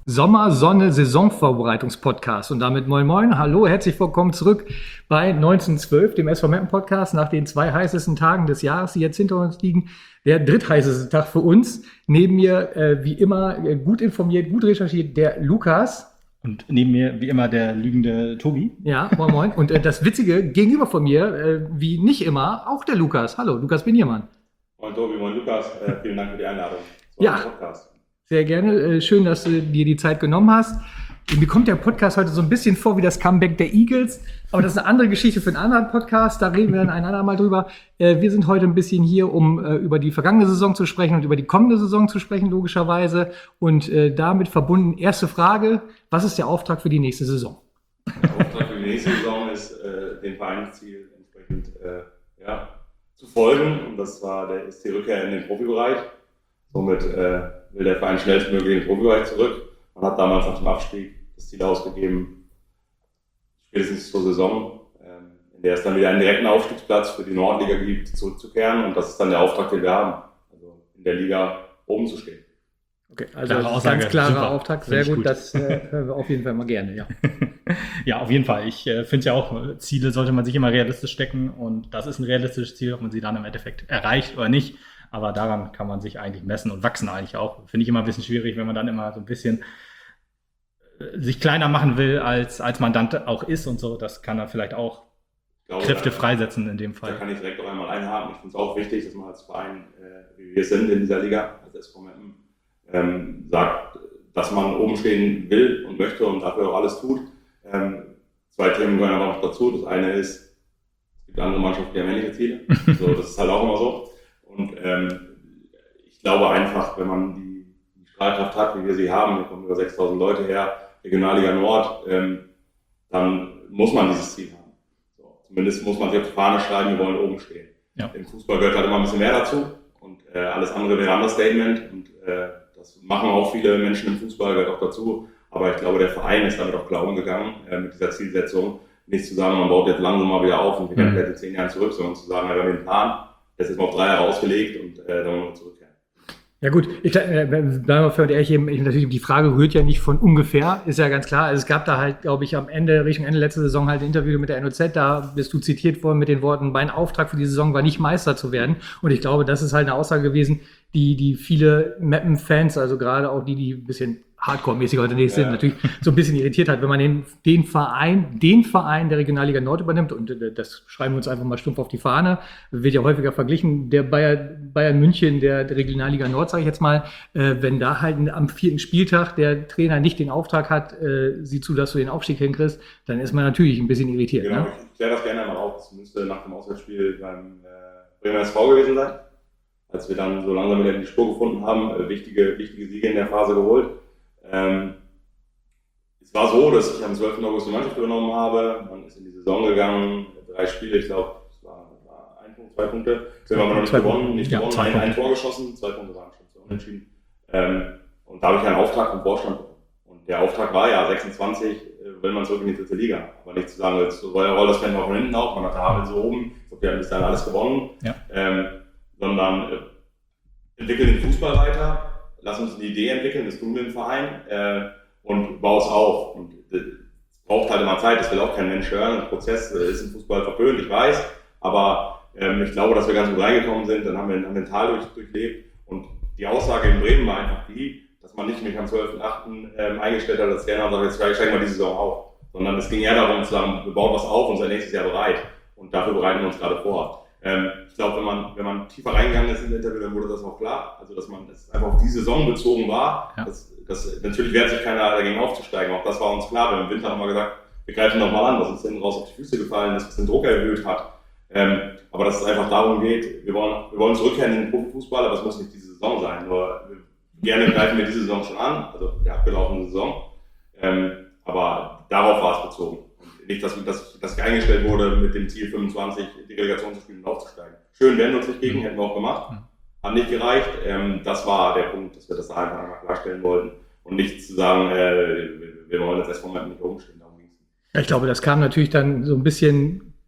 Sommer-Sonne-Saisonvorbereitungspodcast. Und damit moin moin, hallo, herzlich willkommen zurück bei 1912, dem SV Meppen Podcast, nach den 2 heißesten Tagen des Jahres, die jetzt hinter uns liegen. Der drittheißeste Tag für uns. Neben mir, wie immer, gut informiert, gut recherchiert, der Lukas. Und neben mir, wie immer, der lügende Tobi. Ja, moin moin. Und das Witzige, gegenüber von mir, wie nicht immer, auch der Lukas. Hallo, Lukas Biniermann. Moin Tobi, moin Lukas. Vielen Dank für die Einladung. Ja, sehr gerne. Schön, dass du dir die Zeit genommen hast. Mir kommt der Podcast heute so ein bisschen vor wie das Comeback der Eagles, aber das ist eine andere Geschichte für einen anderen Podcast, da reden wir dann ein andermal drüber. Wir sind heute ein bisschen hier, um über die vergangene Saison zu sprechen und über die kommende Saison zu sprechen, logischerweise. Und damit verbunden, erste Frage, was ist der Auftrag für die nächste Saison? Der Auftrag für die nächste Saison ist, dem Vereinsziel entsprechend zu folgen. Und das ist die Rückkehr in den Profibereich. Somit will der Verein schnellstmöglich in den Profibereich zurück. Man hat damals nach dem Abstieg das Ziel ausgegeben, spätestens zur Saison, in der es dann wieder einen direkten Aufstiegsplatz für die Nordliga gibt, zurückzukehren. Und das ist dann der Auftrag, den wir haben, also in der Liga oben zu stehen. Okay, also ganz klarer Auftrag, sehr gut, das hören wir auf jeden Fall mal gerne, ja. Ja, auf jeden Fall. Ich finde es ja auch, Ziele sollte man sich immer realistisch stecken und das ist ein realistisches Ziel, ob man sie dann im Endeffekt erreicht oder nicht. Aber daran kann man sich eigentlich messen und wachsen eigentlich auch. Finde ich immer ein bisschen schwierig, wenn man dann immer so ein bisschen sich kleiner machen will, als man dann auch ist und so. Das kann dann vielleicht auch Kräfte freisetzen in dem Fall. Da kann ich direkt auch einmal einhaken. Ich finde es auch wichtig, dass man als Verein, wie wir sind in dieser Liga, als SV Meppen, sagt, dass man oben stehen will und möchte und dafür auch alles tut. 2 Themen gehören aber noch dazu. Das eine ist, es gibt andere Mannschaften, die haben ähnliche Ziele. So, das ist halt auch immer so. Und ich glaube einfach, wenn man die Strahlkraft hat, wie wir sie haben, wir kommen über 6.000 Leute her, Regionalliga Nord, dann muss man dieses Ziel haben. So, zumindest muss man sich auf die Fahne schreiben, wir wollen oben stehen. Ja. Im Fußball gehört halt immer ein bisschen mehr dazu und alles andere wäre ein Understatement und das machen auch viele Menschen im Fußball, gehört auch dazu. Aber ich glaube, der Verein ist damit auch klar umgegangen mit dieser Zielsetzung. Nicht zu sagen, man baut jetzt langsam mal wieder auf und wir gehen vielleicht in 10 Jahren zurück, sondern zu sagen, wir haben den Plan, jetzt ist mal auf 3 Jahre ausgelegt und dann wollen wir zurückkehren. Ja gut, bleiben wir fair und ehrlich, natürlich, die Frage rührt ja nicht von ungefähr, ist ja ganz klar. Also es gab da halt, glaube ich, Richtung Ende letzter Saison halt ein Interview mit der NOZ, da bist du zitiert worden mit den Worten, mein Auftrag für die Saison war nicht Meister zu werden. Und ich glaube, das ist halt eine Aussage gewesen, die viele Meppen-Fans, also gerade auch die ein bisschen Hardcore-mäßig unterwegs sind, natürlich so ein bisschen irritiert hat, wenn man den Verein der Regionalliga Nord übernimmt, und das schreiben wir uns einfach mal stumpf auf die Fahne, wird ja häufiger verglichen, der Bayern München der Regionalliga Nord, sage ich jetzt mal, wenn da halt am 4. Spieltag der Trainer nicht den Auftrag hat, sieh zu, dass du den Aufstieg hinkriegst, dann ist man natürlich ein bisschen irritiert. Genau, ne? Ich kläre das gerne mal auf, das müsste nach dem Auswärtsspiel beim Bremer SV gewesen sein, als wir dann so langsam wieder in die Spur gefunden haben, wichtige Siege in der Phase geholt. Es war so, dass ich am 12. August die Mannschaft übernommen habe. Man ist in die Saison gegangen, 3 Spiele, ich glaube, es war 1 Punkt, 2 Punkte. Deswegen haben wir noch nicht gewonnen, ein Tor geschossen, 2 Punkte waren schon so unentschieden. Und da habe ich einen Auftrag vom Vorstand bekommen. Und der Auftrag war ja, 26 will man zurück in die 3. Liga. Aber nicht zu sagen, jetzt rollt das Fan mal von hinten auf, man hat da Havel so oben, ich glaube, die haben bis dahin alles gewonnen. Ja. Sondern entwickeln den Fußball weiter. Lass uns eine Idee entwickeln, das tun wir im Verein und bau es auf. Und es braucht halt immer Zeit, das will auch kein Mensch hören. Der Prozess ist im Fußball verpönt, ich weiß, aber ich glaube, dass wir ganz gut reingekommen sind, dann haben wir ein Tal durchlebt und die Aussage in Bremen war einfach die, dass man nicht mich am 12.8. Eingestellt hat als Trainer und sagt, jetzt steigen wir die Saison auf, sondern es ging eher darum zu sagen, wir bauen was auf und sind nächstes Jahr bereit und dafür bereiten wir uns gerade vor. Ich glaube, wenn man tiefer reingegangen ist in das Interview, dann wurde das auch klar. Also, dass es einfach auf die Saison bezogen war. Ja. Natürlich wehrt sich keiner dagegen aufzusteigen. Auch das war uns klar. Wir haben im Winter nochmal gesagt, wir greifen nochmal an, was uns hinten raus auf die Füße gefallen ist, was den Druck erhöht hat. Aber dass es einfach darum geht, wir wollen zurückkehren in den Profifußball, aber es muss nicht diese Saison sein. Nur gerne greifen wir diese Saison schon an, also die abgelaufene Saison. Aber darauf war es bezogen. Nicht, dass eingestellt wurde mit dem Ziel 25 die Relegation zu spielen und aufzusteigen. Schön wären wir uns nicht gegen, hätten wir auch gemacht. Hat nicht gereicht. Das war der Punkt, dass wir das einfach einmal klarstellen wollten. Und nicht zu sagen, wir wollen das SV Meppen nicht umstehen. Darum ging's. Ja, ich glaube, das kam natürlich dann so ein bisschen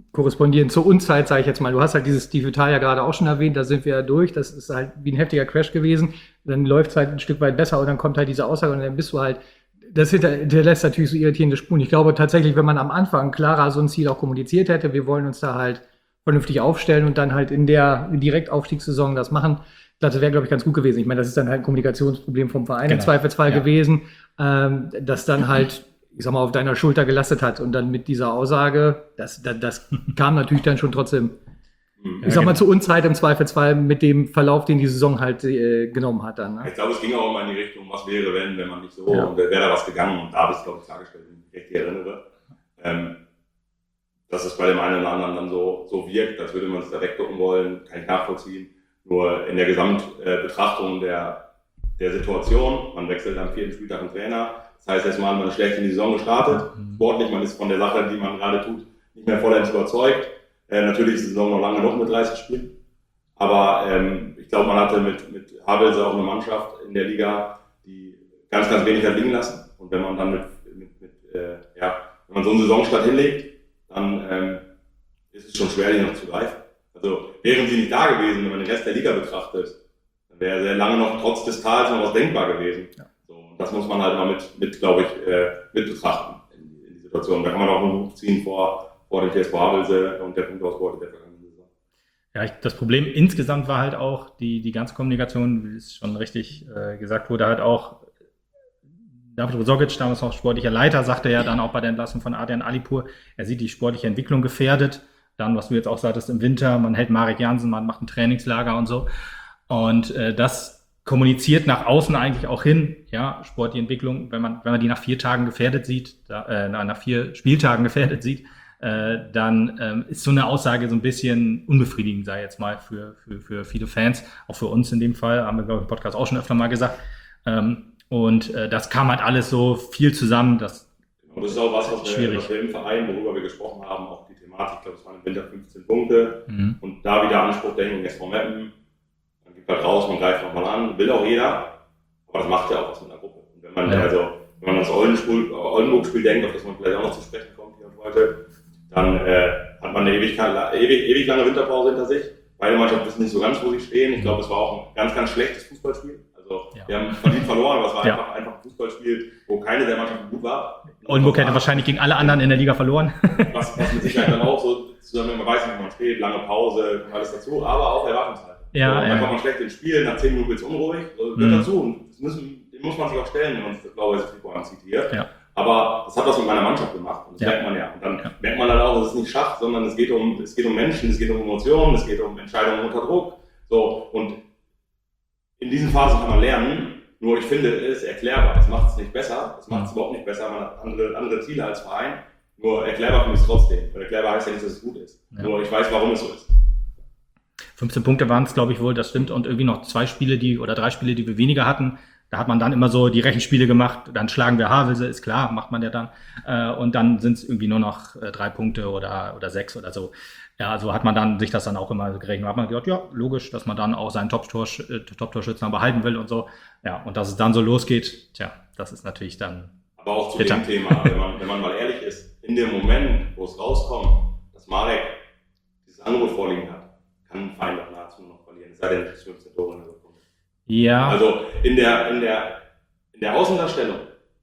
korrespondieren zur Unzeit, sage ich jetzt mal. Du hast halt dieses Steve Vital ja gerade auch schon erwähnt, da sind wir ja durch. Das ist halt wie ein heftiger Crash gewesen. Dann läuft es halt ein Stück weit besser und dann kommt halt diese Aussage und dann bist du halt, das hinterlässt natürlich so irritierende Spuren. Ich glaube tatsächlich, wenn man am Anfang klarer so ein Ziel auch kommuniziert hätte, wir wollen uns da halt vernünftig aufstellen und dann halt in der Direktaufstiegssaison das machen, das wäre, glaube ich, ganz gut gewesen. Ich meine, das ist dann halt ein Kommunikationsproblem vom Verein im Zweifelsfall gewesen, das dann halt, ich sag mal, auf deiner Schulter gelastet hat. Und dann mit dieser Aussage, das kam natürlich dann schon trotzdem, ich sag mal, zur Unzeit im Zweifelsfall mit dem Verlauf, den die Saison halt genommen hat dann. Ne? Ich glaube, es ging auch immer in die Richtung, was wäre, wenn man nicht so, und wäre da was gegangen. Und da habe ich es, glaube ich, klargestellt, wenn ich mich richtig erinnere. Dass es bei dem einen oder anderen dann so wirkt, als würde man es da weggucken wollen, kann ich nachvollziehen. Nur in der Gesamtbetrachtung der Situation, man wechselt am 4. Spieltag einen Trainer. Das heißt erstmal, man ist schlecht in die Saison gestartet. Sportlich, man ist von der Sache, die man gerade tut, nicht mehr vollends überzeugt. Natürlich ist die Saison noch lange genug mit 30 Spielen. Aber ich glaube, man hatte mit Havelse auch eine Mannschaft in der Liga, die ganz, ganz wenig hat liegen lassen. Und wenn man dann wenn man so einen Saisonstart hinlegt, dann ist es schon schwer, die noch zu greifen. Also wären sie nicht da gewesen, wenn man den Rest der Liga betrachtet, dann wäre sehr lange noch trotz des Tals noch was denkbar gewesen. Ja. So, und das muss man halt mal glaube ich, mit betrachten in die Situation. Da kann man auch einen Hut ziehen vor dem TSV Havelse und der Punktausbeute der vergangenen Saison. Ja, das Problem insgesamt war halt auch die ganze Kommunikation, wie es schon richtig gesagt wurde, halt auch David Rosogic, damals noch sportlicher Leiter, sagte ja dann auch bei der Entlassung von Adrian Alipur, er sieht die sportliche Entwicklung gefährdet. Dann, was du jetzt auch sagtest, im Winter, man hält Marek Jansen, man macht ein Trainingslager und so. Und das kommuniziert nach außen eigentlich auch hin, ja, sportliche Entwicklung, wenn man die nach 4 Tagen gefährdet sieht, nach 4 Spieltagen gefährdet sieht, dann ist so eine Aussage so ein bisschen unbefriedigend, sei jetzt mal, für viele Fans, auch für uns in dem Fall, haben wir, glaube ich, im Podcast auch schon öfter mal gesagt. Und das kam halt alles so viel zusammen. Und das ist auch was wir im Verein, worüber wir gesprochen haben, auch die Thematik, ich glaube, es waren im Winter 15 Punkte. Und da wieder Anspruch denken, jetzt vor Mappen, dann geht halt raus, man greift nochmal an, will auch jeder, aber das macht ja auch was mit der Gruppe. Und wenn man wenn man das Oldenburg-Spiel denkt, auf das man vielleicht auch noch zu sprechen kommt hier und heute, dann hat man eine ewig lange Winterpause hinter sich. Beide Mannschaften wissen nicht so ganz, wo sie stehen. Ich glaube, es war auch ein ganz, ganz schlechtes Fußballspiel. Wir haben verdient verloren, aber es war einfach ein Fußballspiel, wo keine der Mannschaften gut war. Oldenburg hätte wahrscheinlich gegen alle anderen in der Liga verloren. Was mit Sicherheit dann auch so zusammen, man weiß nicht, wo man steht, lange Pause, kommt alles dazu, aber auch Erwartungshaltung. Dann kommt man schlecht ins Spiel, nach 10 Minuten wird es unruhig, gehört dazu. Und den muss man sich auch stellen, wenn man das blaue Trikot anzieht hier. Ja. Aber das hat was mit meiner Mannschaft gemacht und das merkt man ja. Und dann merkt man dann auch, es ist nicht Schach, sondern es geht um Menschen, es geht um Emotionen, es geht um Entscheidungen unter Druck. So, und in diesen Phasen kann man lernen, nur ich finde, es ist erklärbar. Es macht es nicht besser, es macht es überhaupt nicht besser, man hat andere Ziele als Verein. Nur erklärbar finde ich es trotzdem. Und erklärbar heißt ja nicht, dass es gut ist. Ja. Nur ich weiß, warum es so ist. 15 Punkte waren es, glaube ich, wohl, das stimmt. Und irgendwie noch 3 Spiele, die wir weniger hatten. Da hat man dann immer so die Rechenspiele gemacht. Dann schlagen wir Havelse, ist klar, macht man ja dann. Und dann sind es irgendwie nur noch 3 Punkte oder 6 oder so. Ja, also hat man dann sich das dann auch immer gerechnet. Hat man gedacht, ja, logisch, dass man dann auch seinen Top-Torschützen behalten will und so. Ja, und dass es dann so losgeht, tja, das ist natürlich dann. Aber auch zu dem Thema, wenn man mal ehrlich ist, in dem Moment, wo es rauskommt, dass Marek dieses Angebot vorliegen hat, kann ein Verein doch nahezu noch verlieren. Es sei denn, es ist 15 Tore in der Sekunde. Ja. Also in der Außendarstellung,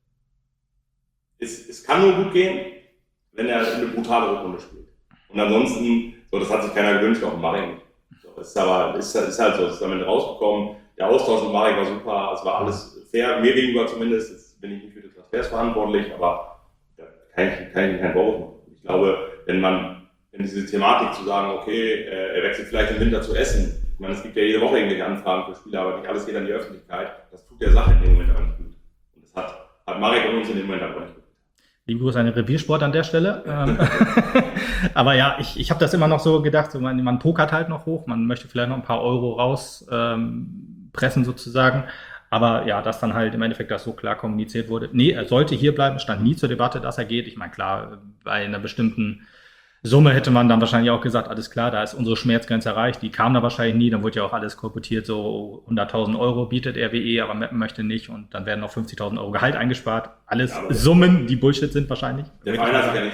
es kann nur gut gehen, wenn er eine brutale Rückrunde spielt. Und ansonsten, das hat sich keiner gewünscht, auch Marek nicht. Ist halt so, es ist am Ende rausgekommen. Der Austausch mit Marek war super, es war alles fair, mir gegenüber zumindest. Jetzt bin ich nicht für die Transfers verantwortlich, aber da kann ich keinen Vorwurf machen. Ich glaube, wenn diese Thematik zu sagen, okay, er wechselt vielleicht im Winter zu Essen. Ich meine, es gibt ja jede Woche irgendwelche Anfragen für Spieler, aber nicht alles geht an die Öffentlichkeit. Das tut der Sache in dem Moment aber nicht gut. Und das hat Marek und uns in dem Moment aber nicht gut. Liebe Grüße an den Reviersport an der Stelle. Aber ja, ich habe das immer noch so gedacht, so man pokert halt noch hoch, man möchte vielleicht noch ein paar Euro raus pressen sozusagen. Aber ja, dass dann halt im Endeffekt das so klar kommuniziert wurde. Nee, er sollte hier bleiben, stand nie zur Debatte, dass er geht. Ich meine, klar, bei einer bestimmten Summe hätte man dann wahrscheinlich auch gesagt, alles klar, da ist unsere Schmerzgrenze erreicht. Die kam da wahrscheinlich nie, dann wurde ja auch alles kolportiert, so 100.000 Euro bietet RWE, aber Meppen möchte nicht und dann werden noch 50.000 Euro Gehalt eingespart. Alles Summen, die Bullshit sind wahrscheinlich. Der Verein hat sich ja nicht das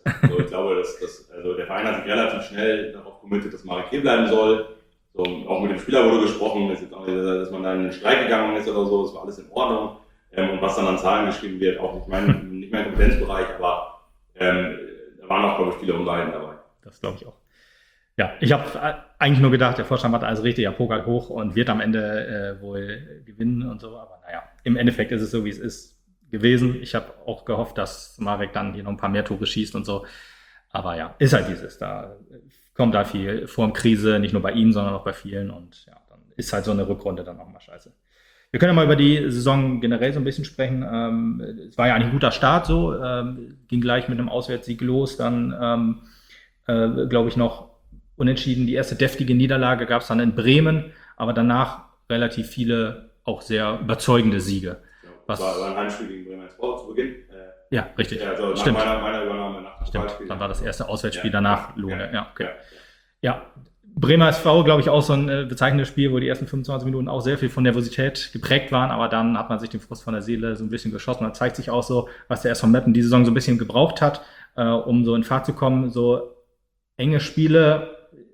Also ich glaube, also der Verein hat sich relativ schnell darauf committet, dass Marek hier bleiben soll. So, auch mit dem Spieler wurde gesprochen, ist jetzt auch nicht, dass man da in den Streik gegangen ist oder so, das war alles in Ordnung. Und was dann an Zahlen geschrieben wird, auch nicht mein Kompetenzbereich, aber da waren auch, glaube ich, viele Unwahrheiten dabei. Das glaube ich auch. Ja, ich habe eigentlich nur gedacht, der Vorstand macht alles richtig, er pokert hoch und wird am Ende wohl gewinnen und so. Aber naja, im Endeffekt ist es so, wie es ist gewesen. Ich habe auch gehofft, dass Marek dann hier noch ein paar mehr Tore schießt und so. Aber ja, ist halt dieses. Da kommt da viel Formkrise, nicht nur bei ihm, sondern auch bei vielen. Und ja, dann ist halt so eine Rückrunde dann auch mal scheiße. Wir können ja mal über die Saison generell so ein bisschen sprechen. Es war ja eigentlich ein guter Start so. Ging gleich mit einem Auswärtssieg los. Dann, glaube ich, noch unentschieden. Die erste deftige Niederlage gab es dann in Bremen, aber danach relativ viele auch sehr überzeugende Siege. Das war ein Heimspiel gegen Bremen Sport zu Beginn. Ja, richtig. Also stimmt. Meiner Übernahme nach dem Stimmt, Spiel. dann war das erste Auswärtsspiel danach Lohne. Ja, okay. Ja. Ja, Bremer SV, glaube ich, auch so ein bezeichnendes Spiel, wo die ersten 25 Minuten auch sehr viel von Nervosität geprägt waren, aber dann hat man sich den Frust von der Seele so ein bisschen geschossen. Da zeigt sich auch so, was der SV Meppen die Saison so ein bisschen gebraucht hat, um so in Fahrt zu kommen. So enge Spiele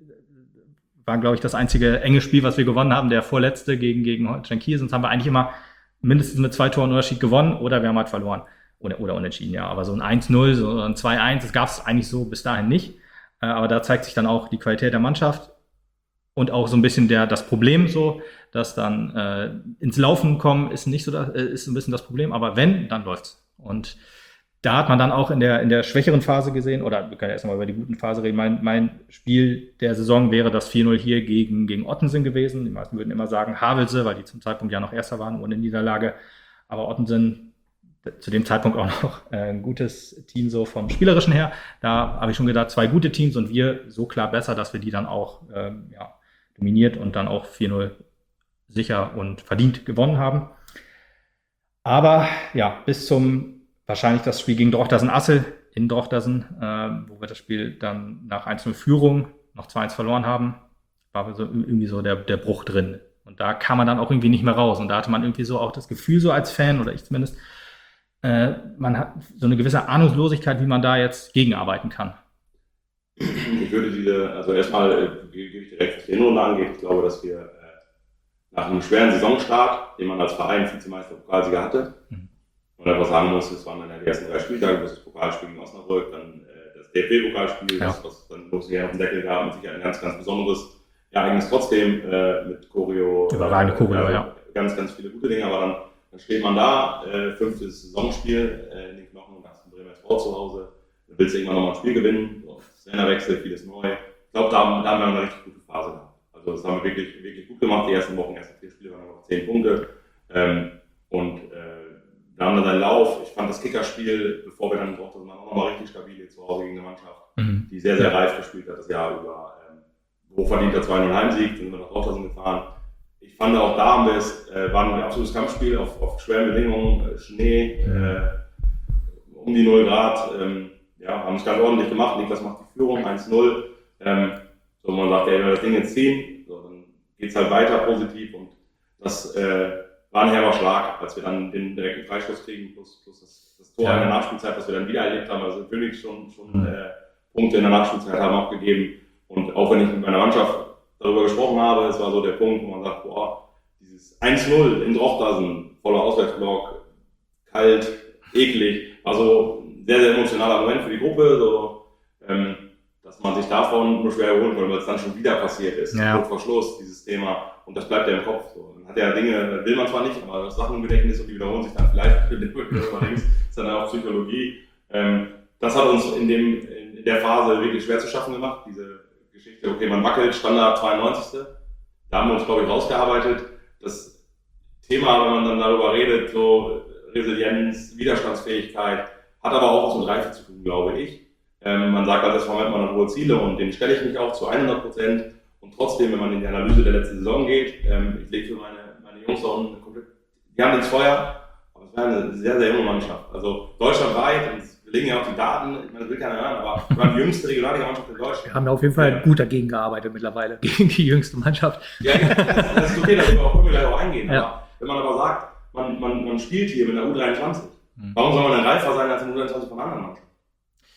war, glaube ich, das einzige enge Spiel, was wir gewonnen haben, der vorletzte gegen Holstein Kiel. Sonst haben wir eigentlich immer mindestens mit 2 Toren Unterschied gewonnen oder wir haben halt verloren. Oder unentschieden, ja. Aber so ein 1-0, so ein 2-1, das gab es eigentlich so bis dahin nicht. Aber da zeigt sich dann auch die Qualität der Mannschaft und auch so ein bisschen das Problem so, dass dann ins Laufen kommen ist nicht so ist ein bisschen das Problem, aber wenn, dann läuft's. Und da hat man dann auch in der schwächeren Phase gesehen, oder wir können ja erstmal über die guten Phase reden, mein Spiel der Saison wäre das 4-0 hier gegen Ottensen gewesen. Die meisten würden immer sagen Havelse, weil die zum Zeitpunkt ja noch Erster waren ohne Niederlage. Aber Ottensen zu dem Zeitpunkt auch noch ein gutes Team so vom Spielerischen her. Da habe ich schon gedacht, 2 gute Teams und wir so klar besser, dass wir die dann auch dominiert und dann auch 4-0 sicher und verdient gewonnen haben. Aber ja, bis zum wahrscheinlich das Spiel gegen Drochtersen-Assel in Drochtersen, wo wir das Spiel dann nach 1-0 Führung noch 2-1 verloren haben, war so irgendwie so der Bruch drin. Und da kam man dann auch irgendwie nicht mehr raus. Und da hatte man irgendwie so auch das Gefühl so als Fan, oder ich zumindest, man hat so eine gewisse Ahnungslosigkeit, wie man da jetzt gegenarbeiten kann. Ich würde also erstmal gebe ich direkt, was die Hinrunde angeht. Ich glaube, dass wir nach einem schweren Saisonstart, den man als Verein Vizemeister Pokalsieger hatte, und einfach sagen muss, es waren dann die ersten 3 Spieltage, das Pokalspiel gegen Osnabrück, dann das DFB-Pokalspiel, was dann auf dem Deckel gab, mit Sicherheit ein ganz, ganz besonderes Ereignis trotzdem, mit Choreo. Überragende Choreo, ja. Ganz, ganz viele gute Dinge, aber dann steht man da, 5. Saisonspiel in den Knochen und hast ein Bremer SV zu Hause, dann willst du irgendwann nochmal ein Spiel gewinnen, so, Trainerwechsel, vieles neu. Ich glaube, da haben wir eine richtig gute Phase gehabt. Also das haben wir wirklich, wirklich gut gemacht, die ersten 4 Spiele waren noch 10 Punkte, da haben wir seinen Lauf. Ich fand das Kickerspiel, bevor wir dann in Drochtersen waren, auch nochmal richtig stabil hier zu Hause gegen eine Mannschaft, die sehr, sehr reif gespielt hat das Jahr über. Hochverdienter 2-0 Heimsieg, sind wir nach Drochtersen gefahren. Ich fand auch da haben wir war ein absolutes Kampfspiel auf schweren Bedingungen, Schnee, um die 0 Grad. Haben es ganz ordentlich gemacht. Niklas macht die Führung 1-0. Man sagt, wenn wir das Ding jetzt ziehen, so, dann geht es halt weiter positiv. Und das war ein herber Schlag, als wir dann den direkten Freistoß kriegen, plus das Tor in der Nachspielzeit, was wir dann wieder erlebt haben. Also wirklich schon Punkte in der Nachspielzeit haben abgegeben. Und auch wenn ich mit meiner Mannschaft darüber gesprochen habe, es war so der Punkt, wo man sagt, dieses 1-0 in Drochtersen, voller Auswärtsblock, kalt, eklig, war so ein sehr, sehr emotionaler Moment für die Gruppe, so, dass man sich davon nur schwer erholen kann, weil es dann schon wieder passiert ist. Kurz vor Schluss, dieses Thema. Und das bleibt ja im Kopf. So. Man hat ja Dinge, will man zwar nicht, aber das Sachen im Gedächtnis und die wiederholen sich dann vielleicht für den Rücken oder links. Das ist dann auch Psychologie. Das hat uns in der Phase wirklich schwer zu schaffen gemacht. Diese Geschichte, okay, man wackelt, Standard 92. Da haben wir uns, glaube ich, rausgearbeitet. Das Thema, wenn man dann darüber redet, so Resilienz, Widerstandsfähigkeit, hat aber auch was mit Reife zu tun, glaube ich. Man sagt halt, das Moment, man hat hohe Ziele und denen stelle ich mich auch zu 100%. Und trotzdem, wenn man in die Analyse der letzten Saison geht, ich lege für meine Jungs auch die haben ins Feuer, aber es war eine sehr, sehr junge Mannschaft. Also deutschlandweit, und wir legen ja auch die Daten, ich meine, das will keiner hören, aber wir waren die jüngste Regionalliga-Mannschaft in Deutschland. Wir haben auf jeden Fall gut dagegen gearbeitet mittlerweile, gegen die jüngste Mannschaft. Ja, das ist okay, da können wir gleich auch eingehen. Ja. Aber wenn man aber sagt, man spielt hier mit einer U23, warum soll man denn reifer sein als eine U23 von anderen Mannschaften?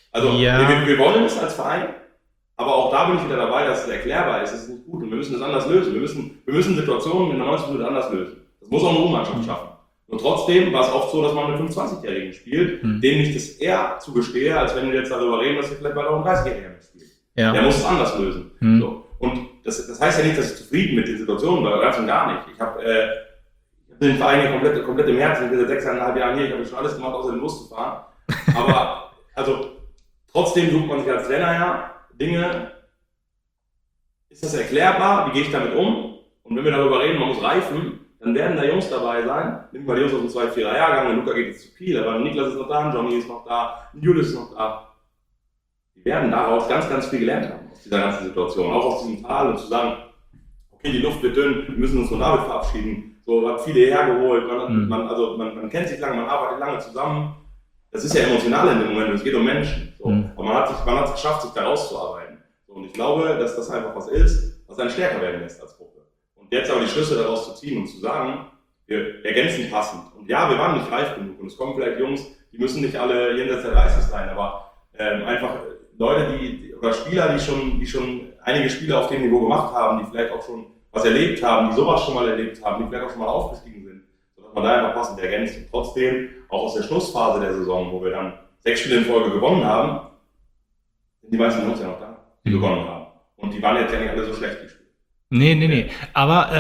Also wir wollen es als Verein, aber auch da bin ich wieder dabei, dass es erklärbar ist, es ist nicht gut und wir müssen es anders lösen. Wir müssen Situationen in der 90 Minuten anders lösen. Das muss auch eine U-Mannschaft schaffen. Und trotzdem war es oft so, dass man mit 25-Jährigen spielt, denen ich das eher zugestehe, als wenn wir jetzt darüber reden, dass wir vielleicht bei auch ein 30-Jähriger mitspielt. Ja. Der muss es anders lösen. So. Und das heißt ja nicht, dass ich zufrieden mit den Situationen war, ganz und gar nicht. Ich habe den Verein hier komplett im Herzen, ich bin seit 6,5 Jahren hier, ich habe schon alles gemacht, außer den Bus zu fahren. Aber also trotzdem sucht man sich als Trainer ja Dinge, ist das erklärbar, wie gehe ich damit um? Und wenn wir darüber reden, man muss reifen, dann werden da Jungs dabei sein. Nimm mal die Jungs aus dem 2-4er Jahrgang, der Luca geht jetzt zu viel, aber Niklas ist noch da, Johnny ist noch da, Julius ist noch da. Die werden daraus ganz, ganz viel gelernt haben, aus dieser ganzen Situation, auch aus diesem Tal und zu sagen, okay, die Luft wird dünn, wir müssen uns von David verabschieden. So, man hat viele hergeholt, man kennt sich lange, man arbeitet lange zusammen. Das ist ja emotional in dem Moment, es geht um Menschen. So. Aber man hat es geschafft, sich da rauszuarbeiten. So, und ich glaube, dass das einfach was ist, was einen stärker werden lässt als Gruppe. Und jetzt aber die Schlüsse daraus zu ziehen und zu sagen, wir ergänzen passend. Und ja, wir waren nicht reif genug. Und es kommen vielleicht Jungs, die müssen nicht alle jenseits der 30 sein, aber einfach Leute, oder Spieler, die schon einige Spiele auf dem Niveau gemacht haben, die vielleicht auch schon was erlebt haben, die sowas schon mal erlebt haben, die vielleicht auch schon mal aufgestiegen sind, sodass man da einfach passend ergänzt. Und trotzdem, auch aus der Schlussphase der Saison, wo wir dann 6 Spiele in Folge gewonnen haben, sind die meisten Jungs ja noch da, die begonnen haben. Und die waren jetzt ja nicht alle so schlecht gespielt. Nee. Aber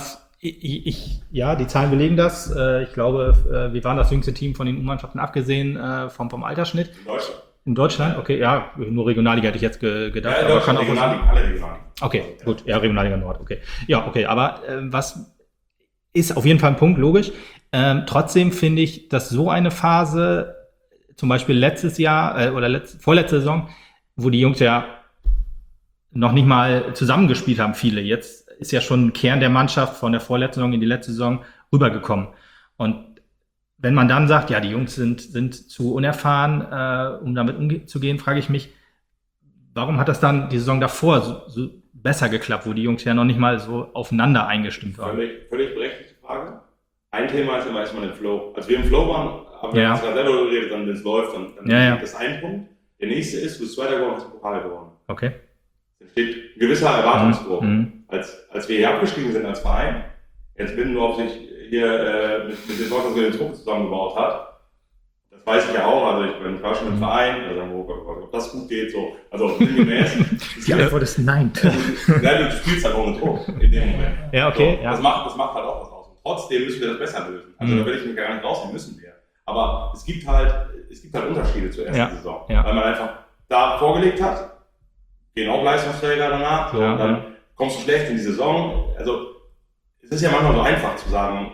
die Zahlen belegen das. Ich glaube, wir waren das jüngste Team von den U-Mannschaften, abgesehen vom Altersschnitt. In Deutschland? Okay, ja, nur Regionalliga hätte ich jetzt gedacht. Ja, aber kann auch alle Regionalliga. Okay, gut, ja, Regionalliga Nord, okay. Ja, okay, aber was ist auf jeden Fall ein Punkt, logisch. Trotzdem finde ich, dass so eine Phase, zum Beispiel letztes Jahr oder vorletzte Saison, wo die Jungs ja noch nicht mal zusammengespielt haben, viele. Jetzt ist ja schon ein Kern der Mannschaft von der vorletzten Saison in die letzte Saison rübergekommen. Und wenn man dann sagt, ja, die Jungs sind zu unerfahren, um damit umzugehen, frage ich mich, warum hat das dann die Saison davor so besser geklappt, wo die Jungs ja noch nicht mal so aufeinander eingestimmt waren? Völlig berechtigte Frage. Ein Thema ist immer erstmal den Flow. Als wir im Flow waren, haben wir uns gerade selber geredet, dann wenn es läuft, dann ist das ein Punkt. Der nächste ist, du bist Zweiter geworden, hast den Pokal gewonnen. Okay. Da steht ein gewisser Erwartungsdruck. Als wir hier abgestiegen sind als Verein, jetzt Binnendorf sich hier mit den Leuten, die den Truppe zusammengebaut hat, das weiß ich ja auch, also ich war schon im Verein, also ob das gut geht, so, also sinngemäß. Die Antwort ist nein. Nein, du spielst halt ohne Druck in dem Moment. Ja, okay. So, ja. Das macht halt auch was aus. Und trotzdem müssen wir das besser lösen. Also da will ich mich gar nicht rausnehmen, müssen wir. Aber es gibt halt Unterschiede zur ersten Saison. Ja. Weil man einfach da vorgelegt hat, gehen auch Leistungsträger danach, so, und dann kommst du schlecht in die Saison. Also es ist ja manchmal so einfach zu sagen,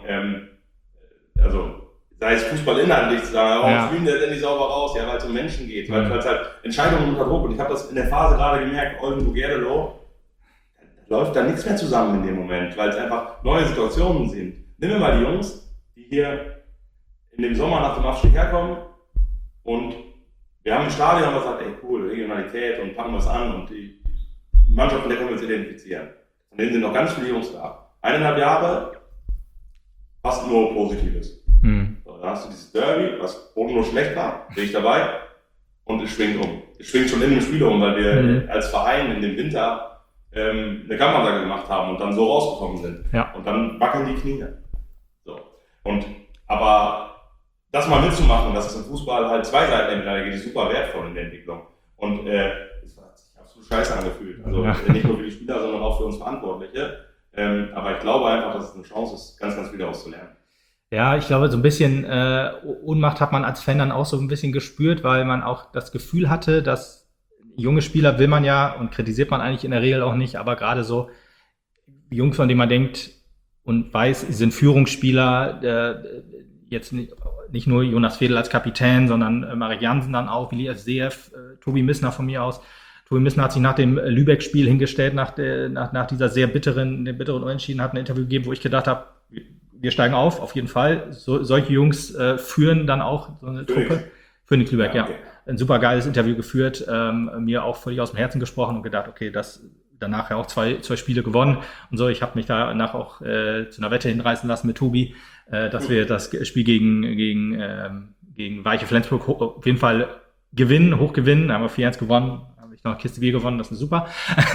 sei es Fußball inhaltlich zu sagen, spielen der endlich sauber raus, ja, weil es um Menschen geht, weil es halt Entscheidungen unter Druck, und ich habe das in der Phase gerade gemerkt, Oldenburg Gerdelow, da läuft da nichts mehr zusammen in dem Moment, weil es einfach neue Situationen sind. Nehmen wir mal die Jungs, die hier in dem Sommer nach dem Abstieg herkommen und wir haben ein Stadion, das sagt, ey cool, Regionalität und packen was an und die Mannschaft, mit der können wir uns identifizieren. Von denen sind noch ganz viele Jungs da. 1,5 Jahre, fast nur Positives. So, dann hast du dieses Derby, was nur schlecht war, bin ich dabei, und es schwingt um. Es schwingt schon in dem Spiel um, weil wir als Verein in dem Winter eine Kampfansage gemacht haben und dann so rausgekommen sind. Ja. Und dann wackeln die Knie. So. Aber das mal mitzumachen, dass es im Fußball halt 2 Seiten der Medaille geht, ist super wertvoll in der Entwicklung. Und es hat sich absolut scheiße angefühlt. Also nicht nur für die Spieler, sondern auch für uns Verantwortliche. Aber ich glaube einfach, dass es eine Chance ist, ganz, ganz viel daraus zu lernen. Ja, ich glaube, so ein bisschen Ohnmacht hat man als Fan dann auch so ein bisschen gespürt, weil man auch das Gefühl hatte, dass junge Spieler will man ja und kritisiert man eigentlich in der Regel auch nicht, aber gerade so Jungs, von denen man denkt und weiß, sie sind Führungsspieler, jetzt nicht nur Jonas Fedel als Kapitän, sondern Marek Jansen dann auch, Willi Seev, Tobi Missner von mir aus. Tobi Missner hat sich nach dem Lübeck-Spiel hingestellt, nach dieser sehr bitteren Unentschieden, hat ein Interview gegeben, wo ich gedacht habe, wir steigen auf jeden Fall. Solche Jungs führen dann auch so eine Truppe. Phoenix Lübeck, ja. Ein super geiles Interview geführt, mir auch völlig aus dem Herzen gesprochen und gedacht, okay, danach ja auch zwei Spiele gewonnen und so. Ich habe mich danach auch zu einer Wette hinreißen lassen mit Tobi, dass wir das Spiel gegen Weiche Flensburg auf jeden Fall hochgewinnen, haben wir 4-1 gewonnen, habe ich noch Kiste Bier gewonnen, das ist super.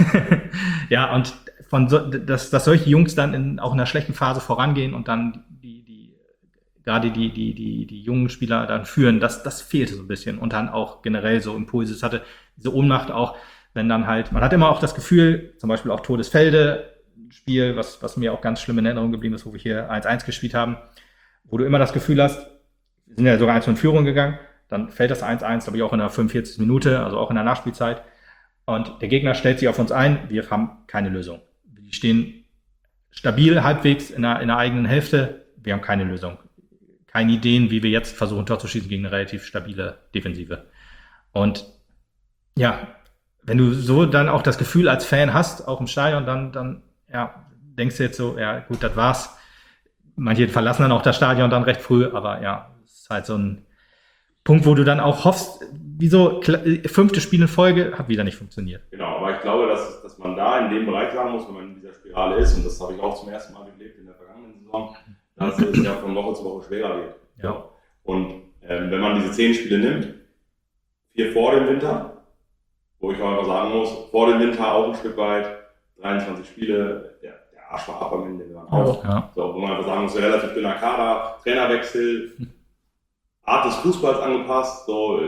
Ja, und dass solche Jungs dann auch in einer schlechten Phase vorangehen und dann gerade die jungen Spieler dann führen, das fehlte so ein bisschen und dann auch generell so Impulse. Es hatte diese Ohnmacht auch, wenn dann halt, man hat immer auch das Gefühl, zum Beispiel auch Todesfelde, Spiel, was mir auch ganz schlimm in Erinnerung geblieben ist, wo wir hier 1-1 gespielt haben, wo du immer das Gefühl hast, wir sind ja sogar 1 in Führung gegangen, dann fällt das 1-1, glaube ich, auch in der 45. Minute, also auch in der Nachspielzeit. Und der Gegner stellt sich auf uns ein, wir haben keine Lösung. Die stehen stabil halbwegs in der eigenen Hälfte, wir haben keine Lösung. Keine Ideen, wie wir jetzt versuchen, Tor zu schießen gegen eine relativ stabile Defensive. Und ja, wenn du so dann auch das Gefühl als Fan hast, auch im Stadion, dann denkst du jetzt so, ja gut, das war's. Manche verlassen dann auch das Stadion dann recht früh, aber ja, es ist halt so ein Punkt, wo du dann auch hoffst, wieso 5. Spiel in Folge hat wieder nicht funktioniert. Genau, aber ich glaube, dass man da in dem Bereich sagen muss, wenn man in dieser Spirale ist, und das habe ich auch zum ersten Mal gelebt in der vergangenen Saison, dass es ja von Woche zu Woche schwerer wird. Ja. Und wenn man diese 10 Spiele nimmt, 4 vor dem Winter, wo ich auch einfach sagen muss, vor dem Winter auch ein Stück weit, 23 Spiele, der Arsch war ab am Ende, wir waren auf. Ja. So, wo man einfach sagen muss, relativ dünner Kader, Trainerwechsel, Art des Fußballs angepasst,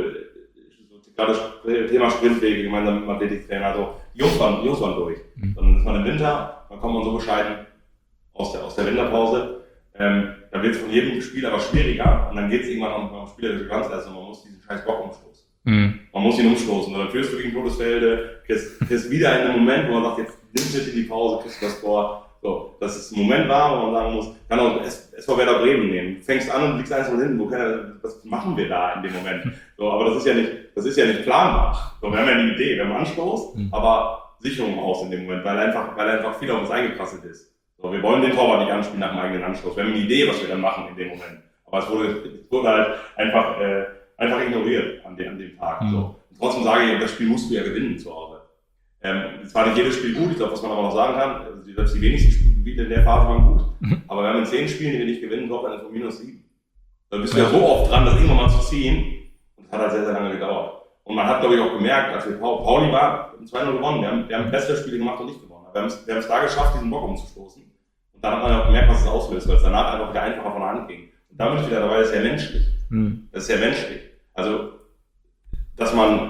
gerade das Thema Sprintwege gemeinsam mit dem Athletiktrainer, so, die Jungs waren durch. Dann ist man im Winter, dann kommt man so bescheiden aus der Winterpause, dann wird es von jedem Spiel aber schwieriger und dann geht es irgendwann am spielerische Grenze, man muss diesen scheiß Bock umstoßen. Man muss ihn umstoßen, und dann führst du gegen Todesfelde, kriegst wieder in einem Moment, wo man sagt, jetzt nimmst du mit in die Pause, kriegst du das Tor. So, dass es ein Moment war, wo man sagen muss, kann auch SV Werder Bremen nehmen. Du fängst an und liegst 1-0 hinten, was machen wir da in dem Moment? So, aber das ist ja nicht planbar. So, wir haben ja eine Idee, wir haben Anstoß, aber Sicherung aus in dem Moment, weil einfach viel auf uns eingeprasselt ist. So, wir wollen den Torwart nicht anspielen nach dem eigenen Anstoß. Wir haben eine Idee, was wir dann machen in dem Moment. Aber es wurde halt einfach ignoriert an dem Tag. So. Und trotzdem sage ich, das Spiel musst du ja gewinnen zu Hause. Es war nicht jedes Spiel gut, ich glaube, was man aber noch sagen kann, selbst die wenigsten Spiele in der Phase waren gut. Aber wir haben in 10 Spielen, die wir nicht gewinnen, doch eine von -7. Da bist du ja so oft dran, das irgendwann mal zu ziehen. Und das hat halt sehr, sehr lange gedauert. Und man hat, glaube ich, auch gemerkt, als wir Pauli war, 2-0 gewonnen. Wir haben bessere Spiele gemacht und nicht gewonnen. Aber wir haben es da geschafft, diesen Bock umzustoßen. Und dann hat man auch gemerkt, was es auslöst, weil es danach einfach wieder einfacher von der Hand ging. Und da bin ich wieder dabei, das ist ja menschlich. Das ist ja menschlich. Also, dass man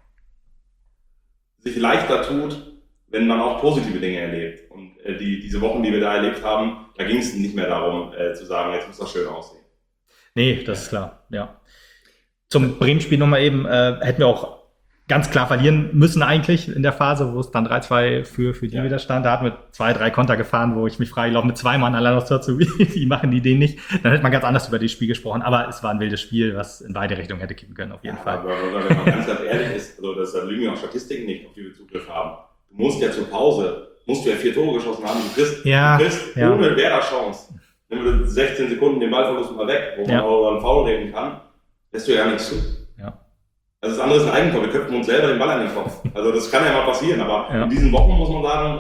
sich leichter tut, wenn man auch positive Dinge erlebt. Und diese Wochen, die wir da erlebt haben, da ging es nicht mehr darum, zu sagen, jetzt muss das schön aussehen. Nee, das ist klar, ja. Zum Bremen-Spiel nochmal eben, hätten wir auch ganz klar verlieren müssen eigentlich in der Phase, wo es dann 3-2 für die wieder stand. Da hatten wir 2-3 Konter gefahren, wo ich mich frage, ich laufe mit 2 Mann allein aufs Tor zu, wie machen die den nicht? Dann hätte man ganz anders über das Spiel gesprochen, aber es war ein wildes Spiel, was in beide Richtungen hätte kippen können, auf jeden Fall. Aber wenn man ganz ehrlich ist, also das lügen ja auch Statistiken nicht, auf die wir Zugriff haben. Du musst ja zur Pause, 4 Tore geschossen haben, du kriegst ohne Werder Chance. Nimm du 16 Sekunden den Ballverlust mal weg, wo man auch über einen Foul reden kann, lässt du ja nichts zu. Also das andere ist ein Eigentor, wir köpfen uns selber den Ball an den Kopf. Also das kann ja mal passieren, aber in diesen Wochen muss man sagen,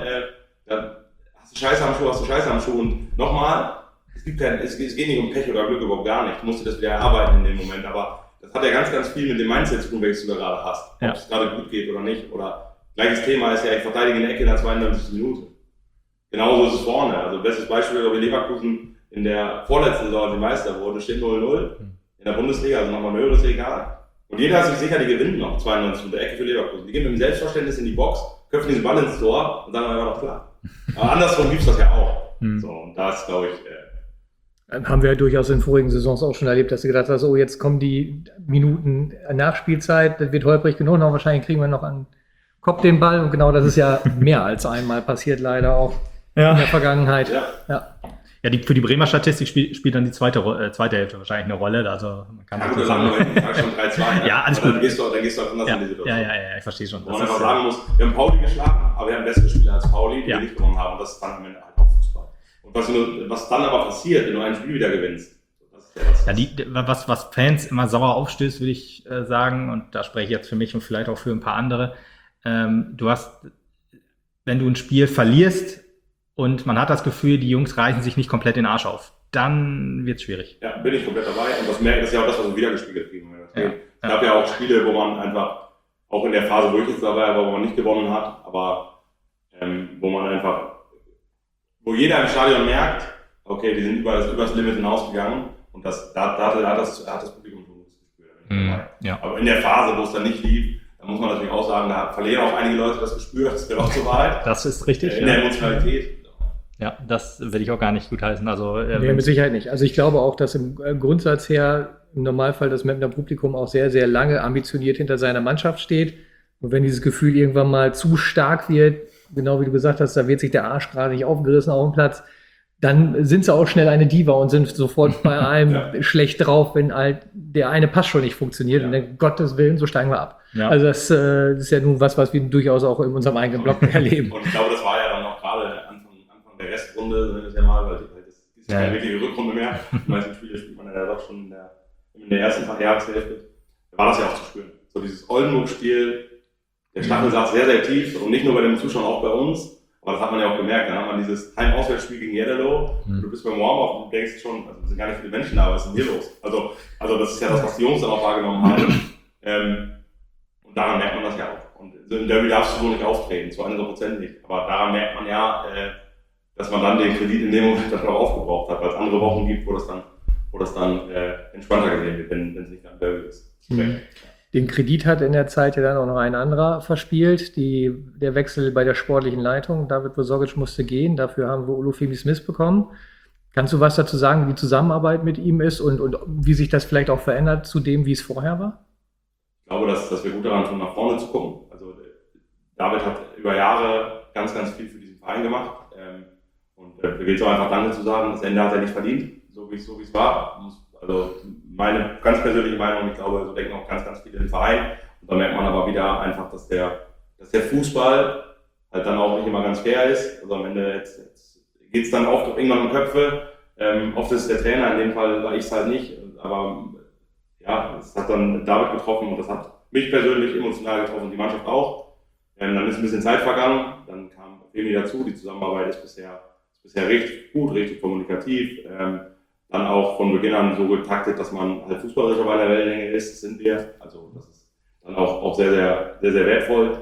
hast du Scheiße am Schuh und nochmal, es geht nicht um Pech oder Glück, überhaupt gar nicht. Du musst dir das wieder erarbeiten in dem Moment, aber das hat ja ganz, ganz viel mit dem Mindset zu tun, welches du da gerade hast. Ob es gerade gut geht oder nicht. Oder gleiches Thema ist ja, ich verteidige eine Ecke in der 92. Minute. Genauso ist es vorne. Also bestes Beispiel, glaube ich, Leverkusen in der vorletzten Saison, als die Meister wurde, steht 0-0 in der Bundesliga, also nochmal ein höheres Regal. Und jeder ist sich sicher, die gewinnen noch 92 mit der Ecke für Leverkusen. Die gehen mit dem Selbstverständnis in die Box, köpfen diesen Ball ins Tor und sagen einfach noch klar. Aber andersrum gibt es das ja auch. So, und da ist, glaube ich... haben wir ja durchaus in vorigen Saisons auch schon erlebt, dass du gedacht hast, oh, jetzt kommen die Minuten Nachspielzeit, das wird holprig genug, noch wahrscheinlich kriegen wir noch an Kopf den Ball. Und genau das ist ja mehr als einmal passiert, leider auch in der Vergangenheit. Ja, für die Bremer Statistik spielt dann die zweite Hälfte wahrscheinlich eine Rolle. Also man kann gut, schon 3-2. Ja, alles gut. Dann gehst du anders in die Situation. Ja, ich verstehe schon. Wo man einfach sagen muss, wir haben Pauli geschlagen, aber wir haben bessere Spieler als Pauli, die wir nicht gewonnen haben. Und das ist dann am Ende halt auch Fußball. Und was dann aber passiert, wenn du ein Spiel wieder gewinnst, das ist was Fans immer sauer aufstößt, würde ich sagen, und da spreche ich jetzt für mich und vielleicht auch für ein paar andere, wenn du ein Spiel verlierst, und man hat das Gefühl, die Jungs reißen sich nicht komplett den Arsch auf. Dann wird's schwierig. Ja, bin ich komplett dabei. Und das ist ja auch das, was wir wiedergespiegelt kriegen. Es gab ja auch Spiele, wo man einfach, auch in der Phase, wo ich jetzt dabei war, wo man nicht gewonnen hat, aber wo man einfach, wo jeder im Stadion merkt, okay, die sind über das Limit hinausgegangen und da hat das Publikum schon das Gespür. Ja. Aber in der Phase, wo es dann nicht lief, da muss man natürlich auch sagen, da verlieren auch einige Leute das Gespür, das gehört auch zur Wahrheit. Das ist richtig. In der Emotionalität. Ja, das will ich auch gar nicht gutheißen. Also, nee, mit Sicherheit nicht. Also ich glaube auch, dass im Grundsatz her im Normalfall das Mapner Publikum auch sehr, sehr lange ambitioniert hinter seiner Mannschaft steht. Und wenn dieses Gefühl irgendwann mal zu stark wird, genau wie du gesagt hast, da wird sich der Arsch gerade nicht aufgerissen auf dem Platz, dann sind sie auch schnell eine Diva und sind sofort bei allem schlecht drauf, wenn halt der eine Pass schon nicht funktioniert. Und dann, Gottes Willen, so steigen wir ab. Ja. Also das ist ja nun was wir durchaus auch in unserem eigenen Blog erleben. Und ich glaube, das war ja dann auch gerade Anfang der Restrunde, das ist ja mal, weil das ist keine wirkliche Rückrunde mehr. Die meisten Spiele spielt man ja doch schon in der ersten Jahreshälfte. Da war das ja auch zu spüren. So dieses Oldenburg-Spiel, der Stachel saß sehr, sehr tief und nicht nur bei den Zuschauern, auch bei uns. Aber das hat man ja auch gemerkt. Dann hat man dieses Heim-Auswärtsspiel gegen Yellow. Du bist beim Warm-Up und du denkst schon, also es sind gar nicht viele Menschen da, was ist denn hier los? Also das ist ja das, was die Jungs dann auch wahrgenommen haben. Und daran merkt man das ja auch. Und im Derby darfst du so nicht auftreten, zu 100% nicht. Aber daran merkt man ja, dass man dann den Kredit in dem Moment dann auch aufgebraucht hat, weil es andere Wochen gibt, wo das dann entspannter gesehen wird, wenn es nicht am Derby ist. Den Kredit hat in der Zeit ja dann auch noch ein anderer verspielt, der Wechsel bei der sportlichen Leitung. David Vosogic musste gehen, dafür haben wir Olufemi Smith bekommen. Kannst du was dazu sagen, wie die Zusammenarbeit mit ihm ist und wie sich das vielleicht auch verändert zu dem, wie es vorher war? Ich glaube, dass wir gut daran tun, nach vorne zu gucken. Also David hat über Jahre ganz, ganz viel für diesen Verein gemacht. Und da gilt es auch einfach Danke zu sagen, das Ende hat er nicht verdient, so wie es war. Also meine ganz persönliche Meinung, ich glaube, so denken auch ganz, ganz viele im Verein. Und da merkt man aber wieder einfach, dass der Fußball halt dann auch nicht immer ganz fair ist. Also am Ende geht es dann oft irgendwann um Köpfe. Oft ist es der Trainer, in dem Fall war ich es halt nicht. Aber ja, es hat dann David getroffen und das hat mich persönlich emotional getroffen und die Mannschaft auch. Dann ist ein bisschen Zeit vergangen, dann kam Femi dazu. Die Zusammenarbeit ist bisher richtig gut, richtig kommunikativ. Dann auch von Beginn an so getaktet, dass man halt fußballerisch auf einer Wellenlänge ist, das sind wir. Also das ist dann auch sehr, sehr, sehr, sehr wertvoll.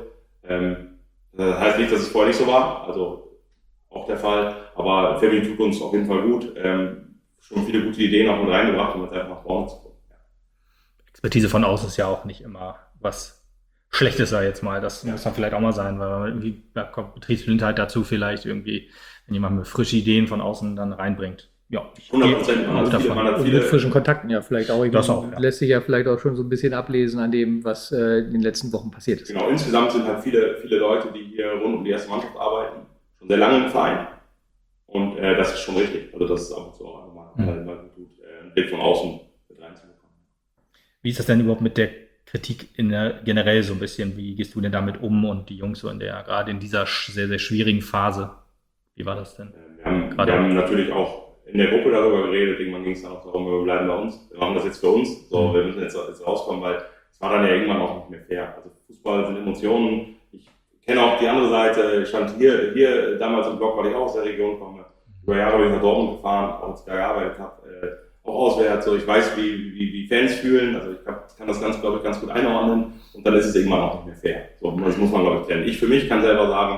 Das heißt nicht, dass es vorher nicht so war, also auch der Fall. Aber Femi tut uns auf jeden Fall gut. Schon viele gute Ideen auch mit reingebracht, um jetzt einfach nach vorne zu kommen. Ja. Expertise von außen ist ja auch nicht immer was Schlechtes, sag ich jetzt mal. Das muss dann vielleicht auch mal sein, weil man irgendwie kommt Betriebsblindheit dazu vielleicht irgendwie, wenn jemand mit frischen Ideen von außen dann reinbringt. Ja, 100%. Mit frischen Kontakten ja vielleicht auch. Das auch, ja. Lässt sich ja vielleicht auch schon so ein bisschen ablesen an dem, was in den letzten Wochen passiert ist. Genau, insgesamt sind halt viele Leute, die hier rund um die erste Mannschaft arbeiten, schon sehr lange im Verein. Und das ist schon richtig. Also das ist ab und zu auch einfach mal gut, einen Blick von außen mit reinzubekommen. Wie ist das denn überhaupt mit der Kritik generell so ein bisschen? Wie gehst du denn damit um und die Jungs so gerade in dieser sehr, sehr schwierigen Phase? Wie war das denn? Wir haben natürlich auch in der Gruppe darüber geredet, irgendwann ging es dann auch darum, wir bleiben bei uns, wir machen das jetzt für uns, so, wir müssen jetzt rauskommen, weil es war dann ja irgendwann auch nicht mehr fair. Also Fußball sind Emotionen, ich kenne auch die andere Seite, ich stand hier damals im Blog, weil ich auch aus der Region komme, über Jahre bin ich nach Dortmund gefahren, auch als ich da gearbeitet habe, auch auswärts, so ich weiß, wie Fans fühlen, also ich kann das glaube ich, ganz gut einordnen und dann ist es irgendwann auch nicht mehr fair. So, das muss man, glaube ich, trennen. Ich für mich kann selber sagen,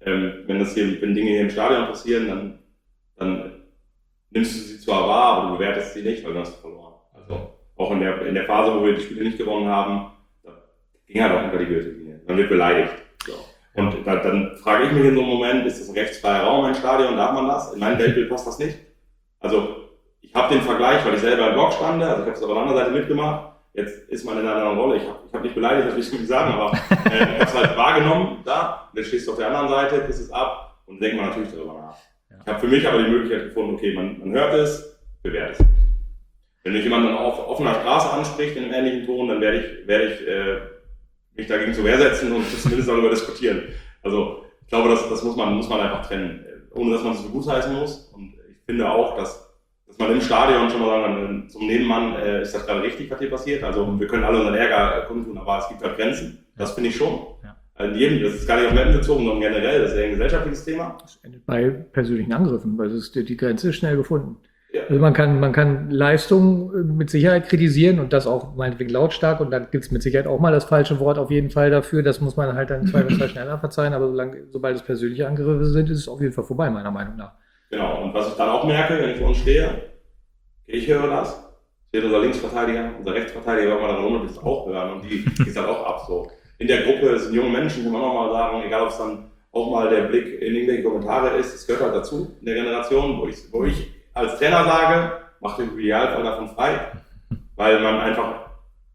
wenn Dinge hier im Stadion passieren, dann nimmst du sie zwar wahr, aber du bewertest sie nicht, weil du hast verloren. Also auch in der Phase, wo wir die Spiele nicht gewonnen haben, da ging halt auch unter die Gürtellinie. Man wird beleidigt. So. Und dann frage ich mich in so einem Moment, ist das ein rechtsfreier Raum, ein Stadion, darf man das? In meinem Weltbild passt das nicht. Also ich habe den Vergleich, weil ich selber im Blog stande, also ich habe es auf der anderen Seite mitgemacht. Jetzt ist man in einer anderen Rolle. Ich hab nicht beleidigt, das will ich nicht sagen, aber ich habe es halt wahrgenommen, da, dann stehst du auf der anderen Seite, kriegst es ab und denkt man natürlich darüber nach. Ja. Ich habe für mich aber die Möglichkeit gefunden, okay, man hört es, bewertet es. Wenn mich jemand dann auf offener Straße anspricht in einem ähnlichen Ton, dann werde ich mich dagegen zur Wehr setzen und zumindest darüber diskutieren. Also ich glaube, das muss man einfach trennen, ohne dass man es so gutheißen muss. Und ich finde auch, dass man im Stadion schon mal sagen kann, zum Nebenmann ist das gerade richtig, was hier passiert. Also wir können alle unseren Ärger kundtun, aber es gibt halt Grenzen. Das finde ich schon. Ja. Das ist gar nicht auf Mappen bezogen, sondern generell, das ist ja ein gesellschaftliches Thema. Das endet bei persönlichen Angriffen, weil die Grenze ist schnell gefunden. Ja, Also man kann Leistung mit Sicherheit kritisieren und das auch meinetwegen lautstark und dann gibt es mit Sicherheit auch mal das falsche Wort auf jeden Fall dafür. Das muss man halt dann zweifelsfall schneller verzeihen, aber sobald es persönliche Angriffe sind, ist es auf jeden Fall vorbei, meiner Meinung nach. Genau, und was ich dann auch merke, wenn ich vor uns stehe, ich höre das, steht unser Linksverteidiger, unser Rechtsverteidiger, wenn wir dann runter, das auch hören und die geht dann auch ab so. In der Gruppe sind junge Menschen, kann man auch mal sagen, egal ob es dann auch mal der Blick in irgendwelche Kommentare ist, das gehört halt dazu in der Generation, wo ich als Trainer sage, macht den Idealfall davon frei, weil man einfach,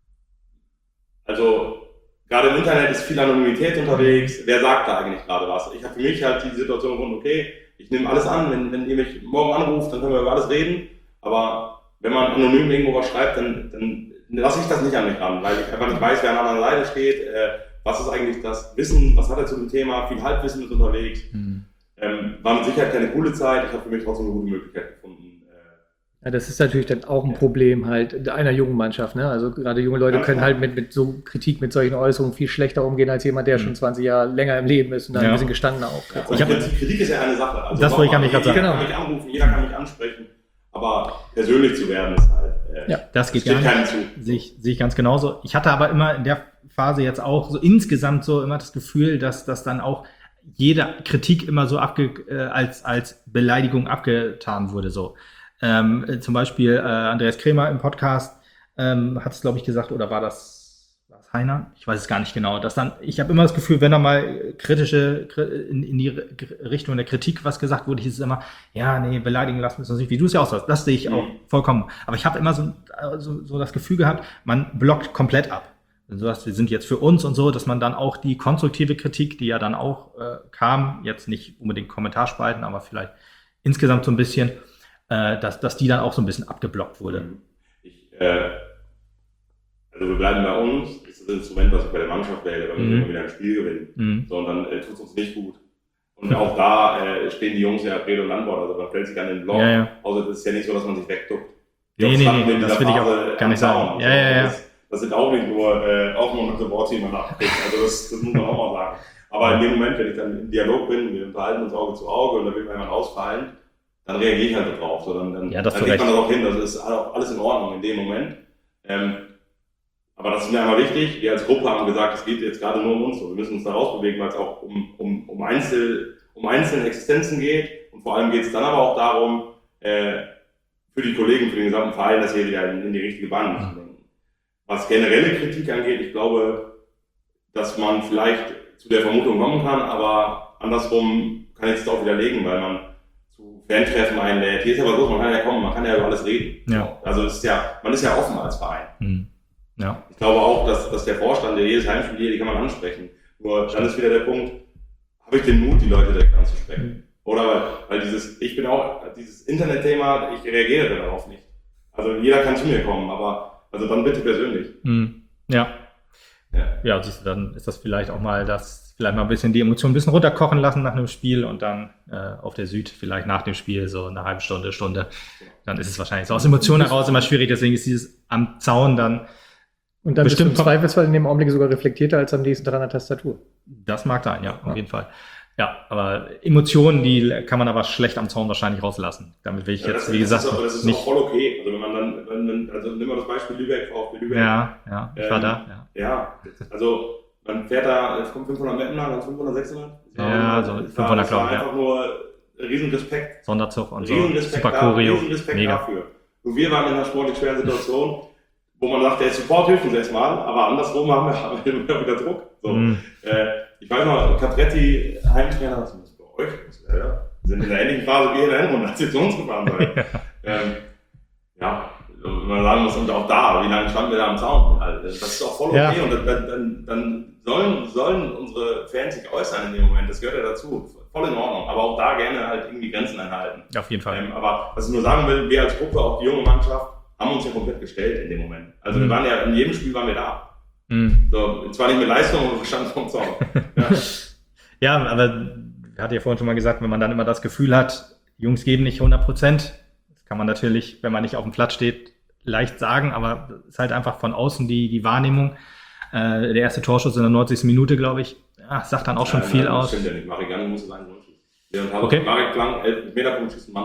also gerade im Internet ist viel Anonymität unterwegs, wer sagt da eigentlich gerade was? Ich habe für mich halt die Situation gefunden, okay, ich nehme alles an, wenn ihr mich morgen anruft, dann können wir über alles reden, aber wenn man anonym irgendwo was schreibt, dann lasse ich das nicht an mich ran, weil ich einfach nicht weiß, wer an der anderen Seite steht, was ist eigentlich das Wissen, was hat er zu dem Thema, viel Halbwissen ist unterwegs. War mit Sicherheit keine coole Zeit, ich habe für mich trotzdem eine gute Möglichkeit gefunden. Ja, das ist natürlich dann auch ein Problem halt einer jungen Mannschaft. Ne? Also gerade junge Leute können halt mit so Kritik, mit solchen Äußerungen viel schlechter umgehen als jemand, der schon 20 Jahre länger im Leben ist und dann ein bisschen gestandener auftritt. Ja, Kritik ist ja eine Sache. Also das wollte ich gar nicht gerade sagen. Jeder kann mich anrufen, jeder kann mich ansprechen, aber persönlich zu werden ist halt, das geht gar nicht. Sehe ich ganz genauso. Ich hatte aber immer in der Phase jetzt auch so insgesamt so immer das Gefühl, dass das dann auch jede Kritik immer so als Beleidigung abgetan wurde. So. Zum Beispiel Andreas Krämer im Podcast hat es, glaube ich, gesagt, oder war das Heiner? Ich weiß es gar nicht genau. Ich habe immer das Gefühl, wenn da mal kritische in die Richtung der Kritik was gesagt wurde, hieß es immer, ja, nee, beleidigen lassen müssen wir uns nicht, wie du es ja auch sagst. Das sehe ich auch vollkommen. Aber ich habe immer so das Gefühl gehabt, man blockt komplett ab. Also wir sind jetzt für uns und so, dass man dann auch die konstruktive Kritik, die ja dann auch kam, jetzt nicht unbedingt Kommentarspalten, aber vielleicht insgesamt so ein bisschen, dass die dann auch so ein bisschen abgeblockt wurde. Also wir bleiben bei uns, das ist das Instrument, was ich bei der Mannschaft wähle, weil wir immer wieder ein Spiel gewinnen. So, und dann tut es uns nicht gut. Und auch da stehen die Jungs ja Rede und Antwort, also man fällt sich an den Block. Ja. Also das ist ja nicht so, dass man sich wegduckt. Nee, das will ich auch gar nicht sagen. Das sind auch nicht nur mit Worte, die man abkriegt. Also das muss man auch mal sagen. Aber in dem Moment, wenn ich dann im Dialog bin, wir unterhalten uns Auge zu Auge und da will mir jemand ausfallen, dann reagiere ich halt darauf. So, dann kriegt man das auch hin, das ist auch alles in Ordnung in dem Moment. Aber das ist mir einmal wichtig. Wir als Gruppe haben gesagt, es geht jetzt gerade nur um uns. Wir müssen uns da rausbewegen, weil es auch um einzelne Existenzen geht. Und vor allem geht es dann aber auch darum, für die Kollegen, für den gesamten Verein, dass wir wieder in die richtige Bahn denken. Was generelle Kritik angeht, ich glaube, dass man vielleicht zu der Vermutung kommen kann, aber andersrum kann ich es auch widerlegen, weil man zu Fantreffen einlädt. Hier ist aber so, man kann ja kommen, man kann ja über alles reden. Ja. Also man ist ja offen als Verein. Ja. Ich glaube auch, dass der Vorstand, der jedes Heimspiel, die kann man ansprechen. Nur dann ist wieder der Punkt, habe ich den Mut, die Leute direkt anzusprechen? Oder weil dieses Internet-Thema, ich reagiere darauf nicht. Also jeder kann zu mir kommen, aber also dann bitte persönlich. Ja, siehst du, dann ist das vielleicht auch mal vielleicht mal ein bisschen die Emotionen ein bisschen runterkochen lassen nach einem Spiel und dann auf der Süd vielleicht nach dem Spiel so eine halbe Stunde, dann ist es wahrscheinlich so aus Emotionen heraus immer schwierig, deswegen ist dieses am Zaun dann und dann bestimmt bist du im Zweifelsfall in dem Augenblick sogar reflektierter als am nächsten dran an der Tastatur. Das mag sein, ja, auf jeden Fall. Ja, aber Emotionen, die kann man aber schlecht am Zaun wahrscheinlich rauslassen. Damit will ich jetzt, wie gesagt, das ist nicht. Auch voll okay. Also wenn man dann, also nehmen wir das Beispiel Lübeck, VfB Lübeck. Ja, ich war da. Ja, also man fährt da, es kommt 500 Meter lang, 500, 600. Ja, so 500 glaube ich. Einfach nur Riesenrespekt. Sonderzug und so. Super Choreo. Riesenrespekt dafür. Und wir waren in einer sportlich schweren Situation, wo man sagt, der Support hilft uns erstmal, aber andersrum haben wir immer wieder Druck. So. Ich weiß noch, Capretti, Heimtrainer, das ist bei euch, wir sind in der ähnlichen Phase wie in der Hinrunde, als ihr zu uns gefahren seid. Wenn man sagen muss, und auch da, wie lange standen wir da am Zaun? Das ist auch voll okay und dann sollen unsere Fans sich äußern in dem Moment, das gehört ja dazu, voll in Ordnung, aber auch da gerne halt irgendwie Grenzen einhalten. Auf jeden Fall. Aber was ich nur sagen will, wir als Gruppe, auch die junge Mannschaft, haben uns ja komplett gestellt in dem Moment. Also wir waren ja, in jedem Spiel waren wir da. So, zwar nicht mit Leistung, aber wir standen vom Zaun. Ja, aber ich hatte ja vorhin schon mal gesagt, wenn man dann immer das Gefühl hat, Jungs geben nicht 100%, das kann man natürlich, wenn man nicht auf dem Platz steht, leicht sagen, aber es ist halt einfach von außen die Wahrnehmung. Der erste Torschuss in der 90. Minute, glaube ich, sagt dann auch schon viel aus. Das stimmt ja nicht. Marek Gang muss es einen Grundschuss. Okay. Marek Klang, 11 Meter vom Schießen Mann an.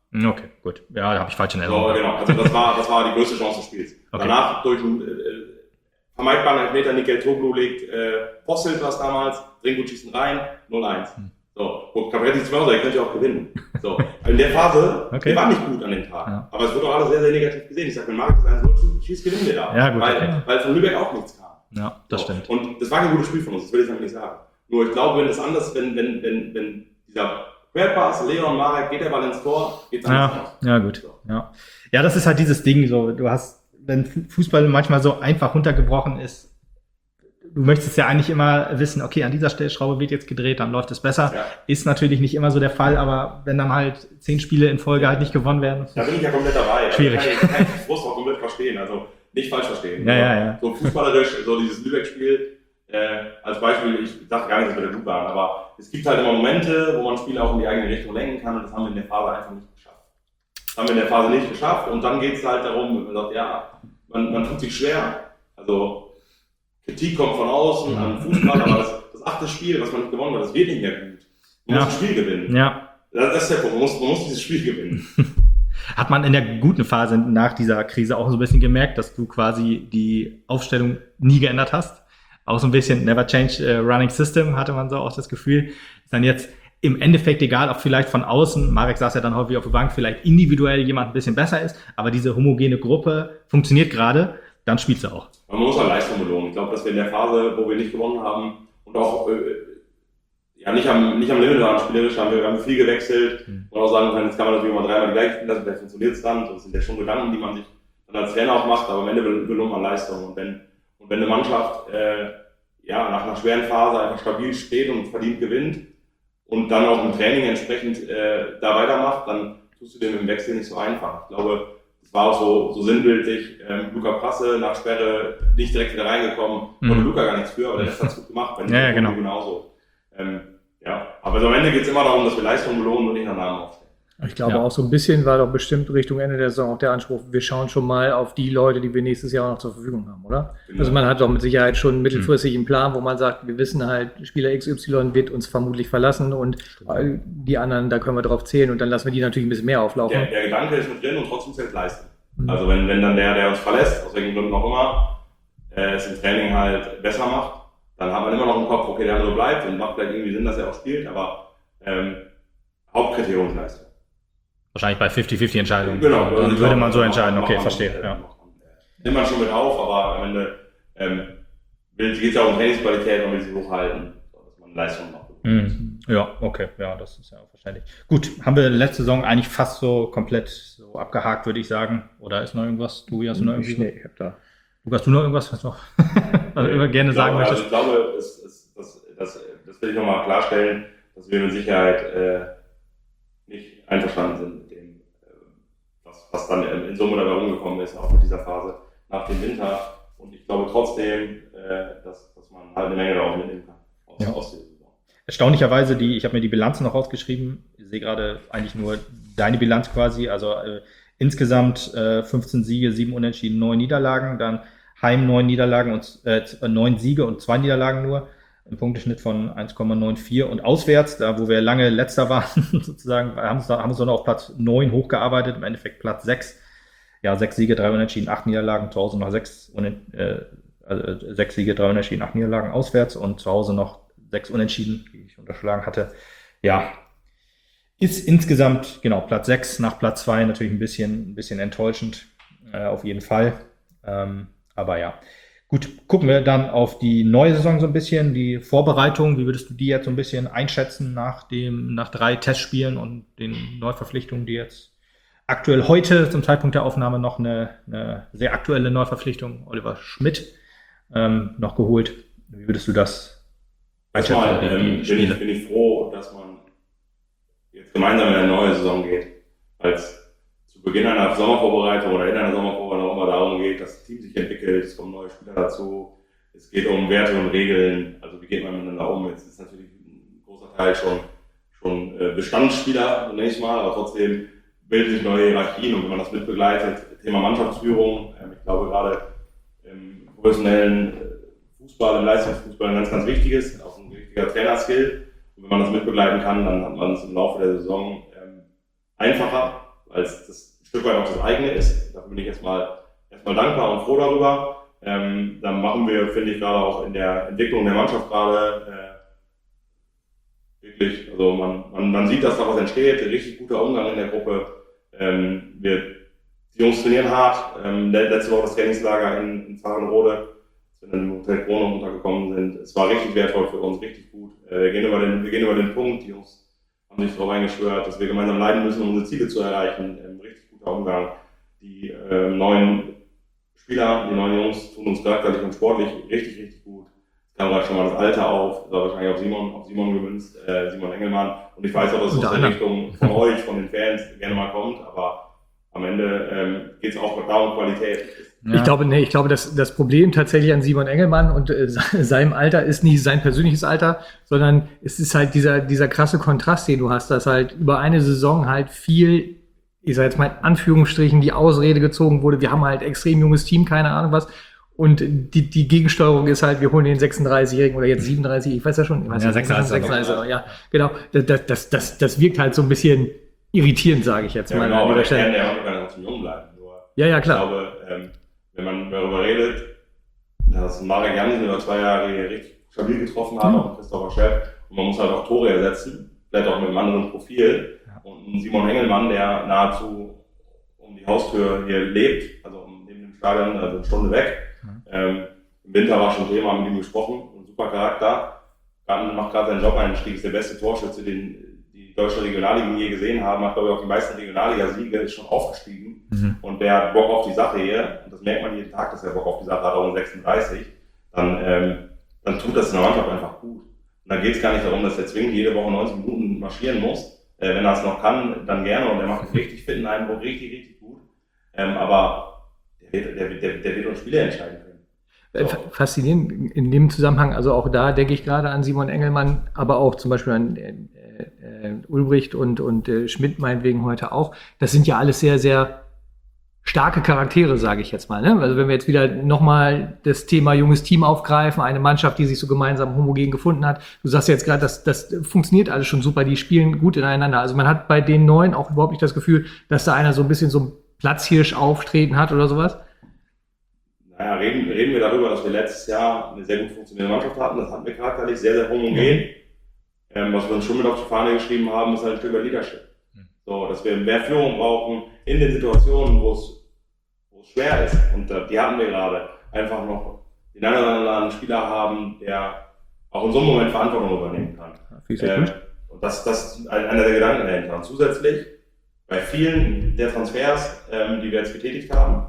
Okay, gut. Ja, da habe ich falsch in So, Erinnerung. genau. Also das war die größte Chance des Spiels. Okay. Danach durch einen vermeidbaren Elfmeter, Nikel Toglu legt Posselt was damals, Ringo schießt ihn rein, 0-1. So, und Capretti zu Hause, der könnte ja auch gewinnen. So, in der Phase, die war nicht gut an dem Tag. Ja. Aber es wurde auch alles sehr, sehr negativ gesehen. Ich sag, wenn Marek das 1-0 schießt, gewinnen wir da. Ja, gut, weil von Lübeck auch nichts kam. Ja, das stimmt. Und das war kein gutes Spiel von uns, das will ich nicht sagen. Nur ich glaube, wenn das anders, wenn dieser Querpass, Leon, Marek, geht der Ball ins Tor, geht's anders aus. Ja, gut. So. Ja, das ist halt dieses Ding, so, du hast, wenn Fußball manchmal so einfach runtergebrochen ist, du möchtest ja eigentlich immer wissen, okay, an dieser Stellschraube wird jetzt gedreht, dann läuft es besser. Ja. Ist natürlich nicht immer so der Fall, aber wenn dann halt 10 Spiele in Folge halt nicht gewonnen werden. Da bin ich ja komplett dabei. Schwierig. Also kann ich Frust auch komplett verstehen, also nicht falsch verstehen. Ja. So fußballerisch, so dieses Lübeck-Spiel, als Beispiel, ich sage gar nicht, dass wir der Loop waren, aber es gibt halt immer Momente, wo man Spiele auch in die eigene Richtung lenken kann und das haben wir in der Phase einfach nicht geschafft. Das haben wir in der Phase nicht geschafft und dann geht es halt darum, man sagt, ja, man tut sich schwer, also Kritik kommt von außen an Fußball, aber das 8. Spiel, was man nicht gewonnen hat, das wird nicht mehr gut. Man muss das Spiel gewinnen. Ja. Das ist der Punkt, man muss dieses Spiel gewinnen. Hat man in der guten Phase nach dieser Krise auch so ein bisschen gemerkt, dass du quasi die Aufstellung nie geändert hast? Auch so ein bisschen never change running system, hatte man so auch das Gefühl. Ist dann jetzt im Endeffekt egal, ob vielleicht von außen, Marek saß ja dann häufig auf der Bank, vielleicht individuell jemand ein bisschen besser ist, aber diese homogene Gruppe funktioniert gerade, dann spielst du auch. Man muss auch Leistung belohnen. Ich glaube, dass wir in der Phase, wo wir nicht gewonnen haben und auch nicht am Limit waren, spielerisch wir haben viel gewechselt und auch sagen können, jetzt kann man natürlich mal 3-mal die gleiche spielen lassen, vielleicht funktioniert es dann. Das sind ja schon Gedanken, die man sich dann als Trainer auch macht, aber am Ende belohnt man Leistung. Und wenn eine Mannschaft nach einer schweren Phase einfach stabil steht und verdient gewinnt und dann auch im Training entsprechend da weitermacht, dann tust du dem im Wechsel nicht so einfach. Ich glaube, es war auch so sinnbildlich, Luca Prasse nach Sperre nicht direkt wieder reingekommen, konnte Luca gar nichts für, aber der Rest hat es gut gemacht, genau. Genauso. Aber so am Ende geht es immer darum, dass wir Leistung belohnen und nicht nach Namen aufstellen. Ich glaube auch so ein bisschen war doch bestimmt Richtung Ende der Saison auch der Anspruch, wir schauen schon mal auf die Leute, die wir nächstes Jahr auch noch zur Verfügung haben, oder? Genau. Also man hat doch mit Sicherheit schon mittelfristig einen Plan, wo man sagt, wir wissen halt, Spieler XY wird uns vermutlich verlassen und die anderen, da können wir drauf zählen und dann lassen wir die natürlich ein bisschen mehr auflaufen. Der Gedanke ist mit drin und trotzdem zählt Leistung. Also wenn dann der uns verlässt, aus welchen Gründen auch immer, es im Training halt besser macht, dann hat man immer noch im Kopf, okay, der andere bleibt und macht vielleicht irgendwie Sinn, dass er auch spielt, aber Hauptkriterium ist Leistung. Wahrscheinlich bei 50-50 Entscheidungen. Genau. Dann würde man so entscheiden, okay, verstehe. Nimmt man schon mit auf, aber am Ende geht es ja auch um Trainingsqualität und will sie hochhalten, dass man Leistung macht. Ja, okay, ja, das ist ja auch wahrscheinlich. Gut, haben wir letzte Saison eigentlich fast so komplett so abgehakt, würde ich sagen. Oder ist noch irgendwas? Du hast noch irgendwie? Nee, ich hab da. Lukas, hast du noch irgendwas, was noch immer gerne sagen möchtest? Ich glaube, das will ich nochmal klarstellen, dass wir mit Sicherheit nicht einverstanden sind mit dem, was dann in Summe dabei rumgekommen ist, auch mit dieser Phase nach dem Winter. Und ich glaube trotzdem, dass man halt eine Menge daraus mitnehmen kann aus der Saison. Erstaunlicherweise, ich habe mir die Bilanzen noch rausgeschrieben. Ich sehe gerade eigentlich nur deine Bilanz quasi. Also insgesamt 15 Siege, 7 Unentschieden, 9 Niederlagen. Dann Heim 9 Niederlagen und 9 Siege und 2 Niederlagen nur. Ein Punkteschnitt von 1,94 und auswärts, da wo wir lange Letzter waren, sozusagen, haben uns dann auf Platz 9 hochgearbeitet, im Endeffekt Platz 6. Ja, 6 Siege, 3 Unentschieden, 8 Niederlagen, zu Hause noch 6 Siege, 3 Unentschieden, 8 Niederlagen auswärts und zu Hause noch 6 Unentschieden, die ich unterschlagen hatte. Ja, ist insgesamt, genau, Platz 6 nach Platz 2 natürlich ein bisschen enttäuschend, auf jeden Fall. Aber ja. Gut, gucken wir dann auf die neue Saison so ein bisschen, die Vorbereitung. Wie würdest du die jetzt so ein bisschen einschätzen nach 3 Testspielen und den Neuverpflichtungen, die jetzt aktuell heute zum Zeitpunkt der Aufnahme noch eine sehr aktuelle Neuverpflichtung, Oliver Schmidt, noch geholt. Wie würdest du das einschätzen? Erstmal bin ich froh, dass man jetzt gemeinsam in eine neue Saison geht, als zu Beginn einer Sommervorbereitung oder in einer Sommervorbereitung auch immer darum geht, dass das Team sich entwickelt, es kommen neue Spieler dazu, es geht um Werte und Regeln, also wie geht man miteinander um. Jetzt ist natürlich ein großer Teil schon Bestandsspieler, zunächst mal, aber trotzdem bilden sich neue Hierarchien und wenn man das mitbegleitet, Thema Mannschaftsführung, ich glaube gerade im professionellen Fußball, im Leistungsfußball ein ganz, ganz wichtiges, auch ein wichtiger Trainerskill. Und wenn man das mitbegleiten kann, dann hat man es im Laufe der Saison einfacher. weil es das ein Stück weit auch das eigene ist. Dafür bin ich erstmal dankbar und froh darüber. Dann machen wir, finde ich, gerade auch in der Entwicklung der Mannschaft gerade wirklich, also man sieht, dass da was entsteht, ein richtig guter Umgang in der Gruppe. Die Jungs trainieren hart. Letzte Woche das Trainingslager in Zahrenrode, als wir dann im Hotel Krone untergekommen sind. Es war richtig wertvoll für uns, richtig gut. Wir gehen über den Punkt. Die Jungs haben sich darauf eingeschwört, dass wir gemeinsam leiden müssen, um unsere Ziele zu erreichen. Richtig guter Umgang. Die neuen Spieler, die neuen Jungs tun uns charakterlich und sportlich richtig, richtig gut. Es kam gerade schon mal das Alter auf, das war wahrscheinlich auf Simon gemünzt, Simon Engelmann. Und ich weiß auch, dass es aus der Richtung von euch, von den Fans gerne mal kommt, aber am Ende geht es auch da um Qualität. Ja. Ich glaube, das Problem tatsächlich an Simon Engelmann und seinem Alter ist nicht sein persönliches Alter, sondern es ist halt dieser krasse Kontrast, den du hast, dass halt über eine Saison halt viel, ich sag jetzt mal in Anführungsstrichen, die Ausrede gezogen wurde, wir haben halt extrem junges Team, keine Ahnung was. Und die Gegensteuerung ist halt, wir holen den 36-Jährigen oder jetzt 37, ich weiß ja schon. Ich weiß ja, 36, ja, genau. Das wirkt halt so ein bisschen irritierend, sage ich jetzt mal. Genau, aber der kann ja auch zum Jungen bleiben. Nur ja, klar. Ich glaube, wenn man darüber redet, dass Marek Jansen über 2 Jahre hier richtig stabil getroffen hat, und Christopher Schepp, und man muss halt auch Tore ersetzen, vielleicht auch mit einem anderen Profil. Ja. Und ein Simon Engelmann, der nahezu um die Haustür hier lebt, also neben dem Stadion, also eine Stunde weg. Im Winter war schon Thema, mit ihm gesprochen, ein super Charakter, macht gerade seinen Job-Einstieg, ist der beste Torschütze, den die deutsche Regionalliga je gesehen haben, hat glaube ich auch die meisten Regionalliga-Siege, ist schon aufgestiegen und der hat Bock auf die Sache hier, und das merkt man jeden Tag, dass er Bock auf die Sache hat, auch in 36, dann tut das in der Mannschaft einfach gut. Und dann geht es gar nicht darum, dass er zwingend jede Woche 90 Minuten marschieren muss, wenn er es noch kann, dann gerne, und er macht einen richtig fitten Eindruck, richtig, richtig gut, aber der wird uns Spiele entscheiden können. Faszinierend in dem Zusammenhang, also auch da denke ich gerade an Simon Engelmann, aber auch zum Beispiel an Ulbricht und Schmidt meinetwegen heute auch. Das sind ja alles sehr, sehr starke Charaktere, sage ich jetzt mal. Ne? Also wenn wir jetzt wieder nochmal das Thema junges Team aufgreifen, eine Mannschaft, die sich so gemeinsam homogen gefunden hat. Du sagst ja jetzt gerade, das funktioniert alles schon super, die spielen gut ineinander. Also man hat bei den Neuen auch überhaupt nicht das Gefühl, dass da einer so ein bisschen so ein Platzhirsch auftreten hat oder sowas. Naja, reden wir darüber, dass wir letztes Jahr eine sehr gut funktionierende Mannschaft hatten. Das hatten wir charakterlich sehr, sehr homogen. Was wir uns schon mit auf die Fahne geschrieben haben, ist halt ein Stück weit Leadership. So, dass wir mehr Führung brauchen in den Situationen, wo es schwer ist. Und die hatten wir gerade. Einfach noch den einen oder anderen Spieler haben, der auch in so einem Moment Verantwortung übernehmen kann. Und das ist einer der Gedanken dahinter. Und zusätzlich, bei vielen der Transfers, die wir jetzt getätigt haben,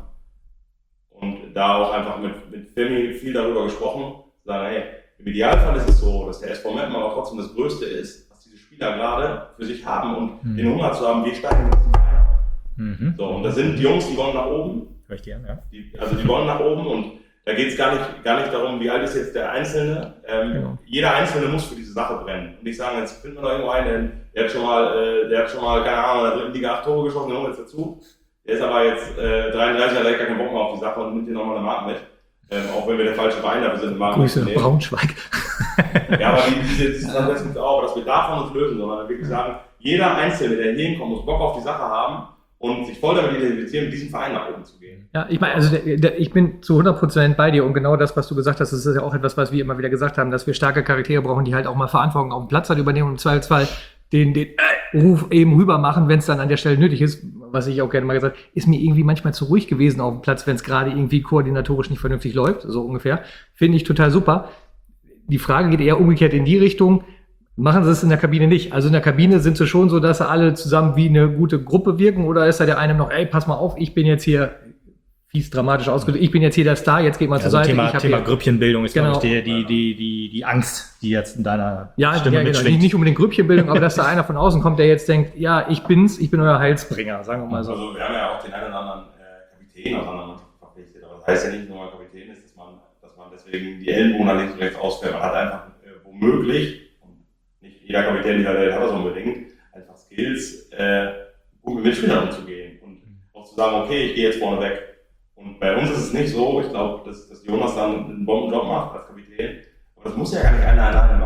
und da auch einfach mit Firmi viel darüber gesprochen, sagen, hey, im Idealfall ist es so, dass der SV Meppen aber trotzdem das Größte ist, was diese Spieler gerade für sich haben und den Hunger zu haben, wir steigen mit diesem Verein. So, und das sind die Jungs, die wollen nach oben. Richtig, ja. Die wollen nach oben, und da geht es gar nicht darum, wie alt ist jetzt der Einzelne. Genau. Jeder Einzelne muss für diese Sache brennen. Und nicht sagen, jetzt finden wir noch irgendwo einen, der hat schon mal, keine Ahnung, in der dritten Liga 8 Tore geschossen, der holen wir jetzt dazu. Der ist aber jetzt 33, hat gar keinen Bock mehr auf die Sache und nimmt hier nochmal eine Mark mit. Auch wenn wir der falsche Verein dafür sind, Mark Grüße nach Braunschweig. Ja, aber diese Transfers gibt es auch, dass wir davon uns lösen, sondern wirklich sagen, jeder Einzelne, der hier hinkommt, muss Bock auf die Sache haben und sich voll damit identifizieren, mit diesem Verein nach oben zu gehen. Ja, ich meine, also ich bin zu 100% bei dir, und genau das, was du gesagt hast, das ist ja auch etwas, was wir immer wieder gesagt haben, dass wir starke Charaktere brauchen, die halt auch mal Verantwortung auf dem Platz halt übernehmen und im Zweifelsfall den Ruf eben rüber machen, wenn es dann an der Stelle nötig ist, was ich auch gerne mal gesagt habe, ist mir irgendwie manchmal zu ruhig gewesen auf dem Platz, wenn es gerade irgendwie koordinatorisch nicht vernünftig läuft, so ungefähr. Finde ich total super. Die Frage geht eher umgekehrt in die Richtung, machen sie es in der Kabine nicht? Also in der Kabine sind sie schon so, dass sie alle zusammen wie eine gute Gruppe wirken, oder ist da der eine noch, ey, pass mal auf, ich bin jetzt hier, fies dramatisch ausgedrückt, ich bin jetzt hier der Star, jetzt geht mal zur Seite. Thema Grüppchenbildung ist, genau, glaube ich, die Angst, die jetzt in deiner Stimme mitschwingt. Genau. Nicht unbedingt Grüppchenbildung, aber dass da einer von außen kommt, der jetzt denkt, ja, ich bin euer Heilsbringer, sagen wir mal so. Also wir haben ja auch den einen oder anderen Kapitän aus anderen Mannschaften verpflichtet, aber das heißt ja nicht nur, weil Kapitän ist, dass man deswegen die Ellenbogen nach links und rechts ausfällt. Man hat einfach womöglich, und nicht jeder Kapitän dieser Welt hat das unbedingt, einfach Skills, gut mit Mitspielern umzugehen und auch zu sagen, okay, ich gehe jetzt vorne weg. Und bei uns ist es nicht so, ich glaube, dass Jonas dann einen Bombenjob macht als Kapitän, aber das muss ja gar nicht einer alleine machen.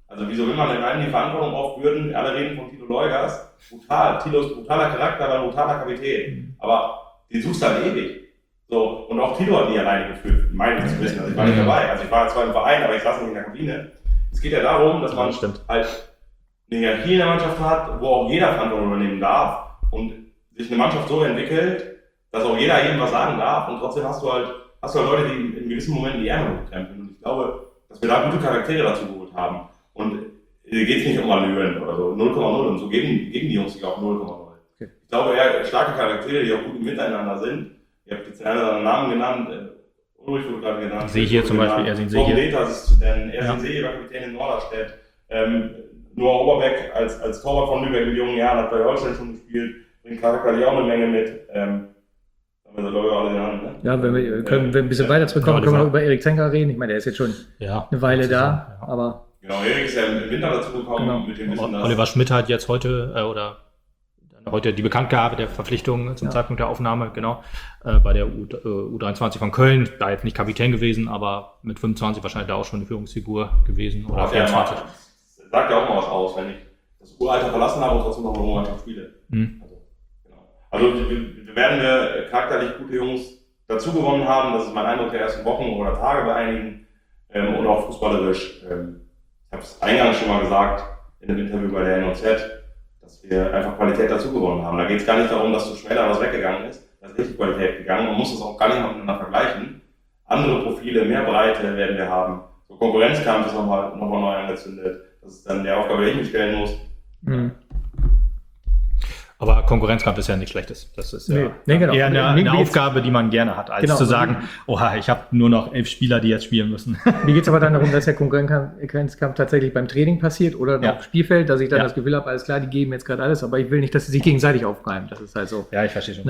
Also wieso will man denn einem die Verantwortung aufbürden? Alle reden von Tilo Leugers. Brutal. Tilo ist brutaler Charakter, aber ein brutaler Kapitän. Aber den suchst du halt ewig. So, und auch Tilo hat nie alleine gefühlt, meine ich zu wissen. Also ich war nicht dabei. Also ich war zwar im Verein, aber ich saß nicht in der Kabine. Es geht ja darum, dass man halt eine Hierarchie in der Mannschaft hat, wo auch jeder Verantwortung übernehmen darf und sich eine Mannschaft so entwickelt, dass auch jeder jedem was sagen darf und trotzdem hast du halt Leute, die in gewissen Momenten die Ärmel hochkrempeln. Und ich glaube, dass wir da gute Charaktere dazu geholt haben. Und hier geht es nicht um Allüren oder so, 0,0 und so geben die Jungs sich auch 0,0. Okay. Ich glaube eher starke Charaktere, die auch gut miteinander sind. Ihr habt jetzt einen anderen Namen genannt, Ulrich wurde gerade genannt. Sehe ich hier zum Beispiel, Ersin Sehe. Ersin Sehe war Kapitän in Norderstedt. Noah Oberbeck als Torwart von Lübeck mit jungen Jahren hat bei Holstein schon gespielt, bringt charakterlich auch eine Menge mit. Haben wir das glaube ich alle genannt, ne? Ja, wenn wir ein bisschen weiter zurückkommen, können wir noch über Erik Zenker reden. Ich meine, der ist jetzt schon eine Weile da, aber... Genau, Erik ist ja im Winter dazu gekommen mit dem Wissen, Oliver Schmidt hat jetzt heute die Bekanntgabe der Verpflichtung zum Zeitpunkt der Aufnahme, bei der U23 von Köln, da jetzt nicht Kapitän gewesen, aber mit 25 wahrscheinlich da auch schon eine Führungsfigur gewesen. Oder 24. Sagt ja auch mal was aus, wenn ich das Uralter verlassen habe und trotzdem noch eine Mannschaft spiele. Also werden wir charakterlich gute Jungs dazu gewonnen haben, das ist mein Eindruck der ersten Wochen oder Tage bei einigen und auch fußballerisch. Ich habe es eingangs schon mal gesagt in dem Interview bei der NOZ, dass wir einfach Qualität dazu gewonnen haben. Da geht es gar nicht darum, dass zu schneller was weggegangen ist. Da ist richtig Qualität gegangen. Man muss das auch gar nicht miteinander vergleichen. Andere Profile, mehr Breite werden wir haben. So Konkurrenzkampf ist nochmal neu angezündet. Das ist dann die Aufgabe, die ich mich stellen muss. Aber Konkurrenzkampf ist ja nichts Schlechtes. Das ist eher eine Aufgabe, die man gerne hat, als zu sagen, ich habe nur noch 11 Spieler, die jetzt spielen müssen. Mir geht es aber dann darum, dass der Konkurrenzkampf tatsächlich beim Training passiert oder auf dem Spielfeld, dass ich dann das Gefühl habe, alles klar, die geben jetzt gerade alles, aber ich will nicht, dass sie sich gegenseitig aufreiben. Das ist halt so. Ja, ich verstehe schon.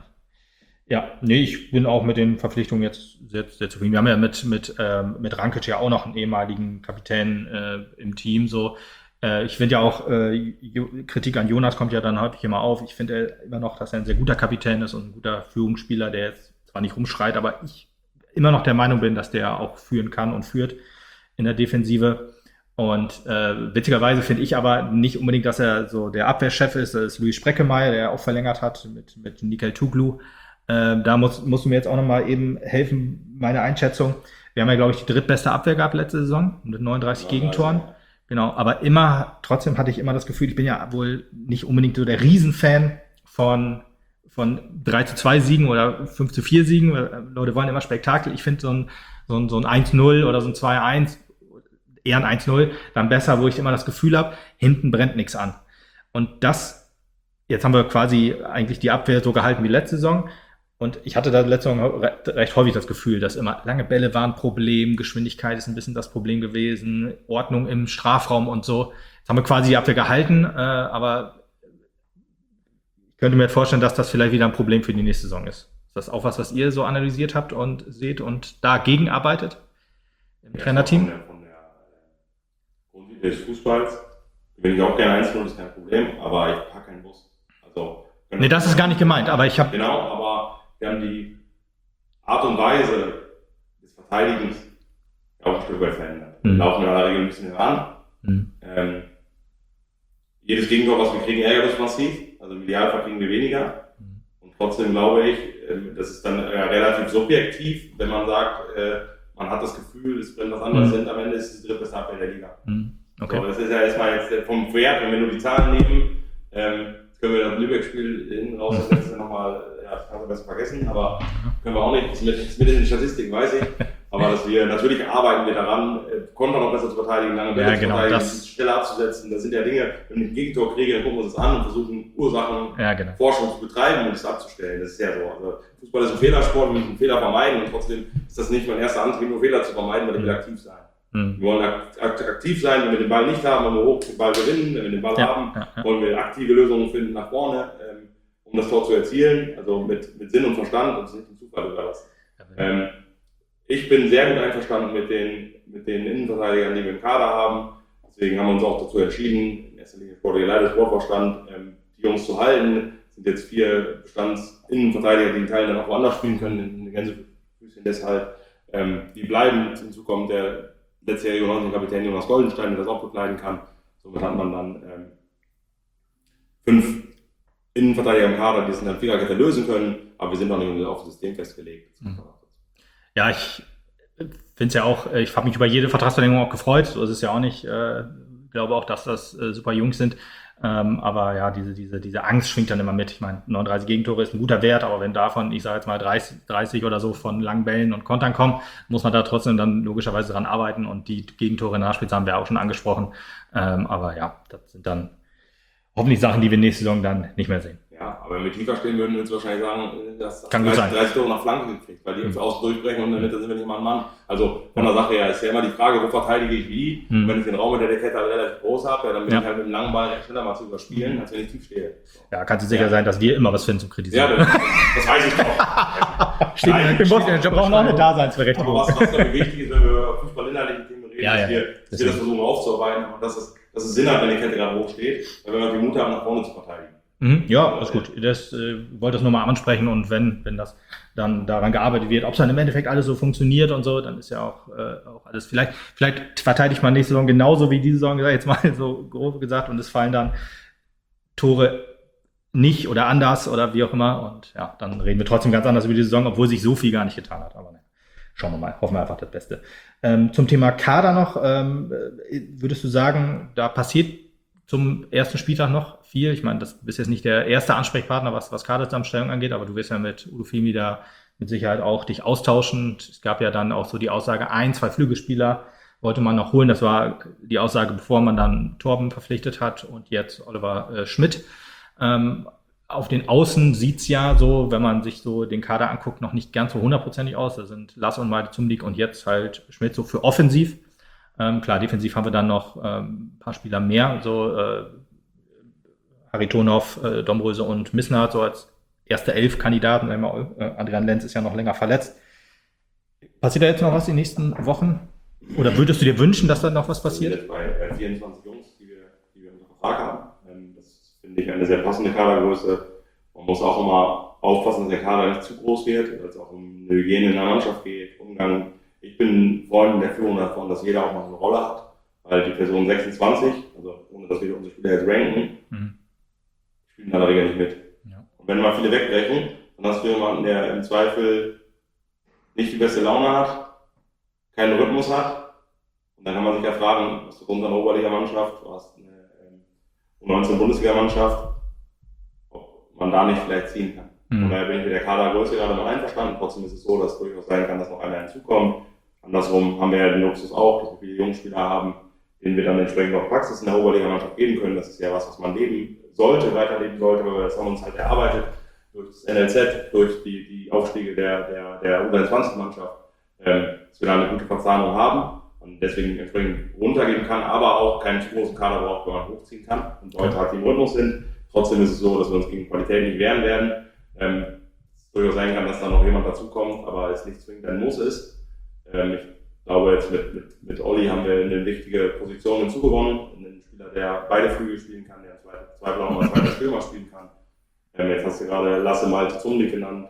Ich bin auch mit den Verpflichtungen jetzt sehr zufrieden. Wir haben ja mit Rankic ja auch noch einen ehemaligen Kapitän im Team, so. Ich finde ja auch, Kritik an Jonas kommt ja dann häufig immer auf. Ich finde immer noch, dass er ein sehr guter Kapitän ist und ein guter Führungsspieler, der jetzt zwar nicht rumschreit, aber ich immer noch der Meinung bin, dass der auch führen kann und führt in der Defensive. Und witzigerweise finde ich aber nicht unbedingt, dass er so der Abwehrchef ist. Das ist Luis Spreckemeyer, der auch verlängert hat mit Nikel Tuglu. Da musst du mir jetzt auch nochmal eben helfen, meine Einschätzung. Wir haben ja, glaube ich, die drittbeste Abwehr gehabt letzte Saison mit 39 Gegentoren. Genau, aber trotzdem hatte ich immer das Gefühl, ich bin ja wohl nicht unbedingt so der Riesenfan von 3:2 Siegen oder 5:4 Siegen. Leute wollen immer Spektakel. Ich finde so ein 1-0 oder so ein 2-1, eher ein 1-0, dann besser, wo ich immer das Gefühl habe, hinten brennt nichts an. Und jetzt haben wir quasi eigentlich die Abwehr so gehalten wie letzte Saison. Und ich hatte da letzte Saison recht häufig das Gefühl, dass immer lange Bälle waren ein Problem, Geschwindigkeit ist ein bisschen das Problem gewesen, Ordnung im Strafraum und so. Jetzt haben wir quasi die Abwehr gehalten, aber ich könnte mir jetzt vorstellen, dass das vielleicht wieder ein Problem für die nächste Saison ist. Ist das auch was ihr so analysiert habt und seht und dagegen arbeitet im Trainerteam? Von der Grundidee des Fußballs bin ich auch gerne 1-0, ist kein Problem, aber ich packe keinen Bus. Also, nee, das ist gar nicht gemeint, aber ich habe... Genau, aber wir haben die Art und Weise des Verteidigens auch ein Stück weit verändert. Wir laufen in aller Regel ein bisschen heran. Jedes Gegentor, was wir kriegen, ärgert uns massiv. Also im Idealfall kriegen wir weniger. Und trotzdem glaube ich, das ist dann relativ subjektiv, wenn man sagt, man hat das Gefühl, es brennt was anderes sind. Am Ende ist es die drittbeste Abwehr der Liga. Okay. So, das ist ja erstmal jetzt vom Wert, wenn wir nur die Zahlen nehmen, können wir das Lübeck-Spiel hinten raus, das letzte nochmal, das kann man besser vergessen, aber können wir auch nicht, das ist mit in den Statistiken, weiß ich, aber dass wir, natürlich arbeiten wir daran, Konter noch besser zu verteidigen, lange besser zu verteidigen, schneller abzusetzen, das sind ja Dinge, wenn ich ein Gegentor kriege, dann gucken wir uns das an und versuchen, Forschung zu betreiben und das abzustellen, das ist ja so, also Fußball ist ein Fehlersport, wir müssen Fehler vermeiden und trotzdem ist das nicht mein erster Antrieb, nur Fehler zu vermeiden, weil wir aktiv sein. Wir wollen aktiv sein, wenn wir den Ball nicht haben, wollen wir hoch den Ball gewinnen, wenn wir den Ball haben, wollen wir aktive Lösungen finden nach vorne, um das Tor zu erzielen, also mit Sinn und Verstand und es nicht dem Zufall überlassen. Ich bin sehr gut einverstanden mit den Innenverteidigern, die wir im Kader haben, deswegen haben wir uns auch dazu entschieden, in erster Linie sportlicher Leiter, Sportvorstand, die Jungs zu halten. Es sind jetzt 4 Bestandsinnenverteidiger, die in Teilen dann auch woanders spielen können, in Gänsefüßchen deshalb. Die bleiben, hinzu kommt der letztjährige U19-Kapitän Jonas Goldenstein, der das auch bekleiden kann. Somit hat man dann 5 Innenverteidiger im Kader, die es in der Viererkette lösen können, aber wir sind noch nicht auf das System festgelegt. Ja, ich finde es ja auch, ich habe mich über jede Vertragsverlängerung auch gefreut, so ist es ja auch nicht. Ich glaube auch, dass das super Jungs sind. Aber ja, diese Angst schwingt dann immer mit. Ich meine, 39 Gegentore ist ein guter Wert, aber wenn davon, ich sage jetzt mal 30 oder so von langen Bällen und Kontern kommen, muss man da trotzdem dann logischerweise dran arbeiten und die Gegentore in der Nachspielzeit haben wir auch schon angesprochen. Aber ja, das sind dann hoffentlich Sachen, die wir nächste Saison dann nicht mehr sehen. Ja, aber wenn wir tiefer stehen, würden wir uns wahrscheinlich sagen, dass 30 Tore nach Flanken gekriegt, weil die uns außen durchbrechen und in der Mitte sind wir nicht mal ein Mann. Also von der Sache her ist ja immer die Frage, wo verteidige ich wie. Wenn ich den Raum mit der Kette halt relativ groß habe, dann bin ich halt mit dem langen Ball recht schneller mal zu überspielen, als wenn ich tief stehe. Ja, kannst du sicher sein, dass wir immer was finden zum Kritisieren. Ja, das weiß ich doch. Wir brauchen auch eine Daseinsberechtigung. Aber was glaube ich wichtig ist, wenn wir über fußballinhaltliche Themen reden, dass wir das versuchen aufzuarbeiten und dass es Sinn hat, wenn die Kette gerade hoch steht, weil wir die Mut haben, nach vorne zu verteidigen. Ja, alles gut. Das wollte das nochmal ansprechen und wenn das dann daran gearbeitet wird, ob es dann im Endeffekt alles so funktioniert und so, dann ist ja auch alles. Vielleicht verteidigt man nächste Saison genauso wie diese Saison, jetzt mal so grob gesagt, und es fallen dann Tore nicht oder anders oder wie auch immer. Und ja, dann reden wir trotzdem ganz anders über die Saison, obwohl sich so viel gar nicht getan hat. Aber ne, schauen wir mal, hoffen wir einfach das Beste. Zum Thema Kader noch, würdest du sagen, da passiert zum ersten Spieltag noch viel? Ich meine, das bist jetzt nicht der erste Ansprechpartner, was Kaderzusammenstellung angeht, aber du wirst ja mit Udo Fimi da mit Sicherheit auch dich austauschen. Es gab ja dann auch so die Aussage, 2 Flügelspieler wollte man noch holen. Das war die Aussage, bevor man dann Torben verpflichtet hat und jetzt Oliver Schmidt. Auf den Außen sieht's ja so, wenn man sich so den Kader anguckt, noch nicht ganz so 100%ig aus. Da sind Lasse und Malte Zumlik und jetzt halt Schmidt so für offensiv. Klar, defensiv haben wir dann noch ein paar Spieler mehr, so Haritonov, Domröse und Missnaert, so als erste 11 Kandidaten. Adrian Lenz ist ja noch länger verletzt. Passiert da jetzt noch was in den nächsten Wochen? Oder würdest du dir wünschen, dass da noch was passiert? Wir sind bei 24 Jungs, die wir unter Vertrag haben. Das finde ich eine sehr passende Kadergröße. Man muss auch immer aufpassen, dass der Kader nicht zu groß wird, weil es auch um eine Hygiene in der Mannschaft geht, Umgang. Ich bin Freund der Führung davon, dass jeder auch noch eine Rolle hat, weil die Person 26, also ohne dass wir unsere Spieler jetzt ranken, spielen in der Regel nicht mit. Ja. Und wenn mal viele wegbrechen, dann hast du jemanden, der im Zweifel nicht die beste Laune hat, keinen Rhythmus hat. Und dann kann man sich ja fragen, was du unter einer Oberliga-Mannschaft, du hast eine U19-Bundesliga-Mannschaft, ob man da nicht vielleicht ziehen kann. Von daher bin ich mit der Kadergröße gerade mal einverstanden. Trotzdem ist es so, dass es durchaus sein kann, dass noch einer hinzukommt. Andersrum haben wir ja den Luxus auch, dass wir viele Jungspieler haben, denen wir dann entsprechend auch Praxis in der Oberliga-Mannschaft geben können. Das ist ja was man leben sollte, weiterleben sollte, weil wir das haben uns halt erarbeitet durch das NLZ, durch die Aufstiege der U21-Mannschaft, dass wir da eine gute Verzahnung haben und deswegen entsprechend runtergehen kann, aber auch keinen zu großen Kader braucht, wo man hochziehen kann und Leute halt, die im Rhythmus sind. Trotzdem ist es so, dass wir uns gegen Qualität nicht wehren werden. Es durchaus sein kann, dass da noch jemand dazukommt, aber es nicht zwingend ein Muss ist. Ich glaube, jetzt mit Olli haben wir eine wichtige Position hinzugewonnen. Einen Spieler, der beide Flügel spielen kann, der zweiter auch mal zweiter Stürmer spielen kann. Jetzt hast du gerade Lasse Malte Zumlik genannt.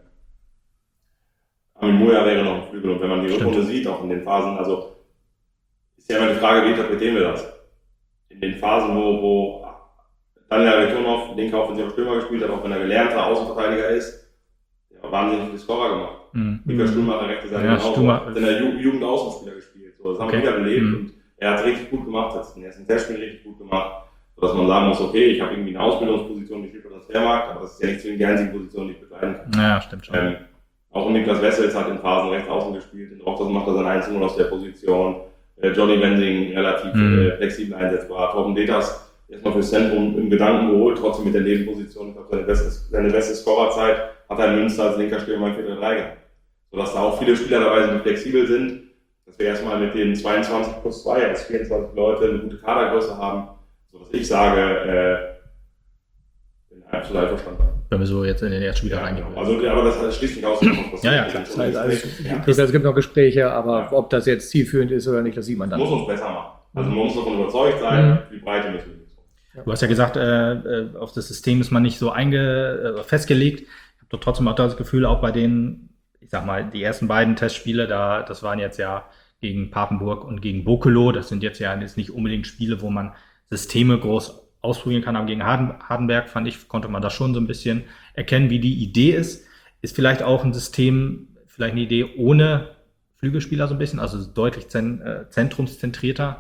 Armin Moja wäre noch ein Flügel und wenn man die Rückrunde sieht, auch in den Phasen, also ist ja immer die Frage, wie interpretieren wir das? In den Phasen, wo Daniel Haritonov linker offensiver Stürmer gespielt hat, auch wenn er gelernter Außenverteidiger ist, der hat wahnsinnig viele Scorer gemacht. Mika Stuhlmacher, rechte Seite, hat in der Jugend Außenspieler gespielt. So, das haben wir wieder belebt und er hat richtig gut gemacht, hat in den ersten Testspielen richtig gut gemacht, sodass man sagen muss, okay, ich habe irgendwie eine Ausbildungsposition, die steht für das Transfermarkt, aber das ist ja nicht zwingend die einzige Position, die ich bekleiden kann. Ja, stimmt schon. Auch Niklas Wessels hat in Phasen rechts außen gespielt, in Rostock macht er sein 1-0 aus der Position, Johnny Wending relativ flexibel einsetzbar, Torben Deters erstmal fürs Zentrum im Gedanken geholt, trotzdem mit der Nebenposition, ich glaube, seine beste Scorerzeit hat er in Münster als linker Stürmer im 4-3 gehabt. Sodass da auch viele Spieler dabei sind, die flexibel sind, dass wir erstmal mit den 22+2 als 24 Leute eine gute Kadergröße haben, sodass ich sage, bin absolut einverstanden. Wenn wir so jetzt in den ersten Spieler reingehen. Also, aber das schließt nicht aus. Ja, klar. Es gibt noch Gespräche, aber ob das jetzt zielführend ist oder nicht, das sieht man dann. Muss uns besser machen. Also man muss davon überzeugt sein, wie Breite müssen wir. Du hast ja gesagt, auf das System ist man nicht so festgelegt. Ich habe doch trotzdem auch das Gefühl, auch bei den, ich sag mal, die ersten beiden Testspiele, das waren jetzt ja gegen Papenburg und gegen Bokelo. Das sind jetzt nicht unbedingt Spiele, wo man Systeme groß ausprobieren kann, aber gegen Hardenberg, fand ich, konnte man da schon so ein bisschen erkennen, wie die Idee ist. Ist vielleicht auch ein System, vielleicht eine Idee ohne Flügelspieler so ein bisschen, also deutlich zentrumszentrierter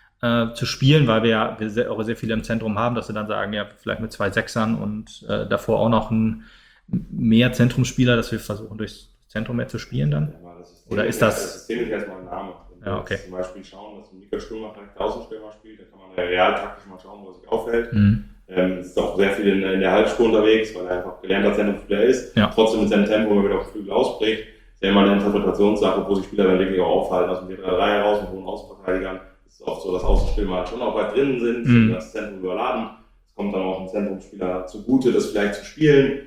zu spielen, weil wir auch sehr viele im Zentrum haben, dass sie dann sagen, ja, vielleicht mit 2 Sechsern und davor auch noch mehr Zentrumsspieler, dass wir versuchen, durchs Zentrum mehr zu spielen dann? Ja, das oder ist das... Das System ist erstmal ein Name. Wenn ja, okay. wir zum Beispiel schauen, dass ein Mika Stürmer vielleicht Außenstürmer spielt, dann kann man ja real taktisch mal schauen, wo er sich aufhält. Es ist auch sehr viel in der Halbspur unterwegs, weil er einfach gelernter Zentrumspieler ist. Ja. Trotzdem mit seinem Tempo, wenn er wieder auf den Flügel ausbricht, ist ja immer eine Interpretationssache, wo sich Spieler dann wirklich auch aufhalten. Also mit 3 heraus mit hohen Außenverteidigern ist es oft so, dass Außenstürmer halt schon auch weit drinnen sind, das Zentrum überladen. Es kommt dann auch dem Zentrumsspieler zugute, das vielleicht zu spielen.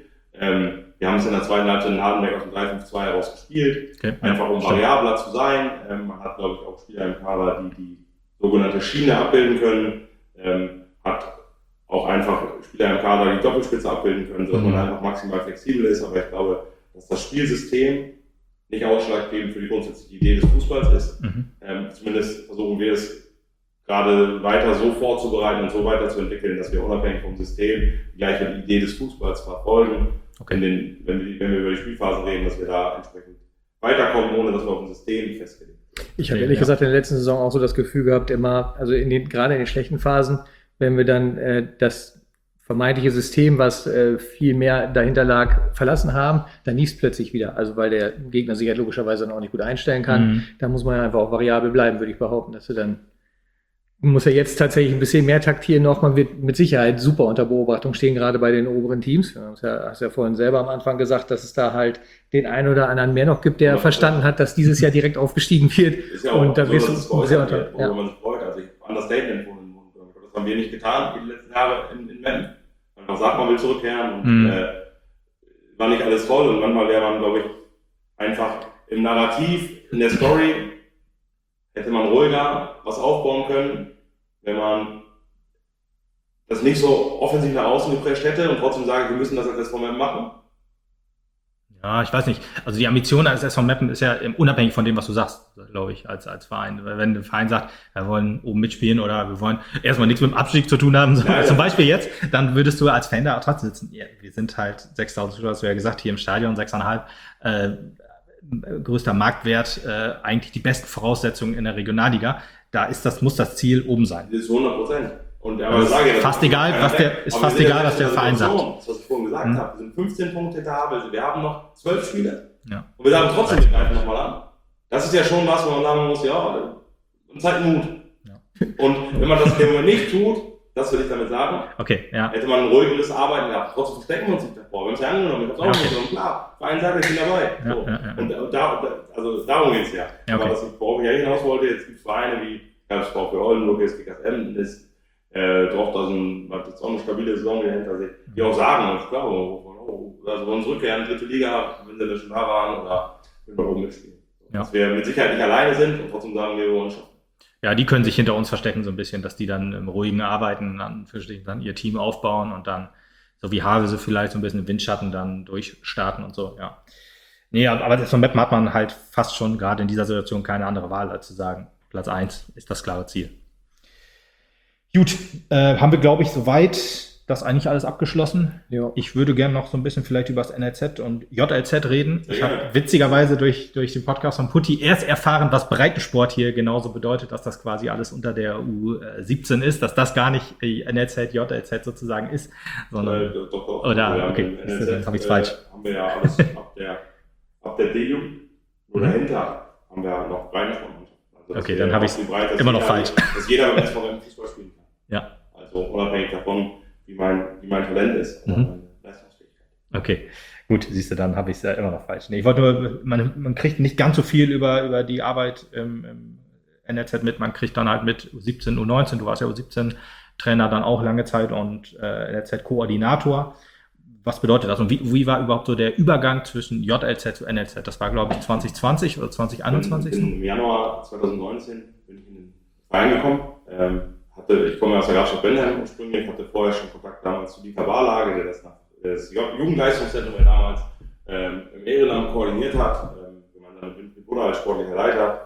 Wir haben es in der zweiten Halbzeit in Hardenberg aus dem 3-5-2 heraus gespielt, einfach um variabler zu sein. Man hat, glaube ich, auch Spieler im Kader, die sogenannte Schiene abbilden können, hat auch einfach Spieler im Kader, die Doppelspitze abbilden können, sodass man einfach maximal flexibel ist. Aber ich glaube, dass das Spielsystem nicht ausschlaggebend für die grundsätzliche Idee des Fußballs ist. Zumindest versuchen wir es gerade weiter so vorzubereiten und so weiterzuentwickeln, dass wir unabhängig vom System die gleiche Idee des Fußballs verfolgen. Okay. Wenn wir über die Spielphasen reden, dass wir da entsprechend weiterkommen, ohne dass wir auf ein System festgelegt sind. Ich habe ehrlich gesagt in der letzten Saison auch so das Gefühl gehabt, immer, also gerade in den schlechten Phasen, wenn wir dann das vermeintliche System, was viel mehr dahinter lag, verlassen haben, dann lief es plötzlich wieder. Also weil der Gegner sich ja logischerweise dann auch nicht gut einstellen kann. Da muss man ja einfach auch variabel bleiben, würde ich behaupten, dass du dann muss ja jetzt tatsächlich ein bisschen mehr taktieren noch. Man wird mit Sicherheit super unter Beobachtung stehen, gerade bei den oberen Teams. Du hast ja vorhin selber am Anfang gesagt, dass es da halt den einen oder anderen mehr noch gibt, der verstanden hat, dass dieses Jahr direkt aufgestiegen wird. Ist ja auch und da so, bist du sehr unter. Worüber man sich freut. Also ich habe Understatement von den Mund. Das haben wir nicht getan die letzten Jahre in Meppen. Man sagt, man will zurückkehren und war nicht alles toll. Und manchmal wäre man, glaube ich, einfach im Narrativ, in der Story, hätte man ruhiger was aufbauen können, wenn man das nicht so offensiv nach außen geprescht hätte und trotzdem sagen, wir müssen das als SV Meppen machen? Ja, ich weiß nicht. Also die Ambition als SV Meppen ist ja unabhängig von dem, was du sagst, glaube ich, als Verein. Wenn der Verein sagt, wir wollen oben mitspielen oder wir wollen erstmal nichts mit dem Abstieg zu tun haben, zum Beispiel jetzt, dann würdest du als Fan da trotzdem sitzen. Ja, wir sind halt 6.000 Zuschauer, hast du ja gesagt, hier im Stadion 6.500, größter Marktwert, eigentlich die besten Voraussetzungen in der Regionalliga. Da muss das Ziel oben sein. Das ist 100%. Und aber ich sage, fast egal, was der Verein sagt. Das, was ich vorhin gesagt habe, wir sind 15 Punkte da, also wir haben noch 12 Spiele. Ja. Und wir sagen trotzdem, wir greifen nochmal an. Das ist ja schon was, wo man sagen muss, ja, man zeigt Mut. Ja. Und wenn man das nicht tut, das will ich damit sagen, hätte man ein ruhigeres Arbeiten gehabt. Trotzdem verstecken wir uns nicht davor. Wir haben es ja angenommen, ich habe es auch nicht genommen. Klar, Verein sagt, ich bin dabei. Und darum geht es ja. Aber worauf ich ja hinaus wollte, jetzt gibt es Vereine wie VfB Oldenburg, Kickers Emden, ist doch, da sind jetzt auch eine stabile Saison hinter sich, die auch sagen, und klar, also wollen zurückkehren, 3. Liga, wenn sie schon da waren, oder wenn wir oben mitspielen. Dass wir mit Sicherheit nicht alleine sind und trotzdem sagen, wir wollen schaffen. Ja, die können sich hinter uns verstecken so ein bisschen, dass die dann im ruhigen Arbeiten dann ihr Team aufbauen und dann, so wie Havelse vielleicht, so ein bisschen im Windschatten dann durchstarten und so, ja. Nee, aber von Meppen hat man halt fast schon gerade in dieser Situation keine andere Wahl, als zu sagen, Platz 1 ist das klare Ziel. Gut, haben wir, glaube ich, soweit das eigentlich alles abgeschlossen. Ja. Ich würde gerne noch so ein bisschen vielleicht über das NLZ und JLZ reden. Ich habe witzigerweise durch den Podcast von Putti erst erfahren, was Breitensport hier genauso bedeutet, dass das quasi alles unter der U17 ist, dass das gar nicht NLZ, JLZ sozusagen ist, sondern doch. Oder okay, dann habe ich es falsch. Haben wir ja alles ab der D-Jugend oder dahinter haben wir noch Breitensport. Also okay, dann habe ich es immer noch falsch. Dass jeder beim SV Fußball spielen kann. Ja. Also unabhängig davon, wie mein Talent ist und meine Leistungsfähigkeit. Okay, gut, siehst du, dann habe ich es ja immer noch falsch. Nee, ich wollte nur, man kriegt nicht ganz so viel über die Arbeit im NLZ mit, man kriegt dann halt mit U17, U19, du warst ja U17-Trainer dann auch lange Zeit und NLZ-Koordinator. Was bedeutet das und wie war überhaupt so der Übergang zwischen JLZ zu NLZ? Das war, glaube ich, 2020 oder 2021? Im Januar 2019 bin ich in den Verein gekommen. Ich komme aus der Grafschaft Bentheim ursprünglich, hatte vorher schon Kontakt damals zu Dieter Barlage, der das Jugendleistungszentrum damals im Ehrenamt koordiniert hat, gemeinsam mit Buddha als sportlicher Leiter,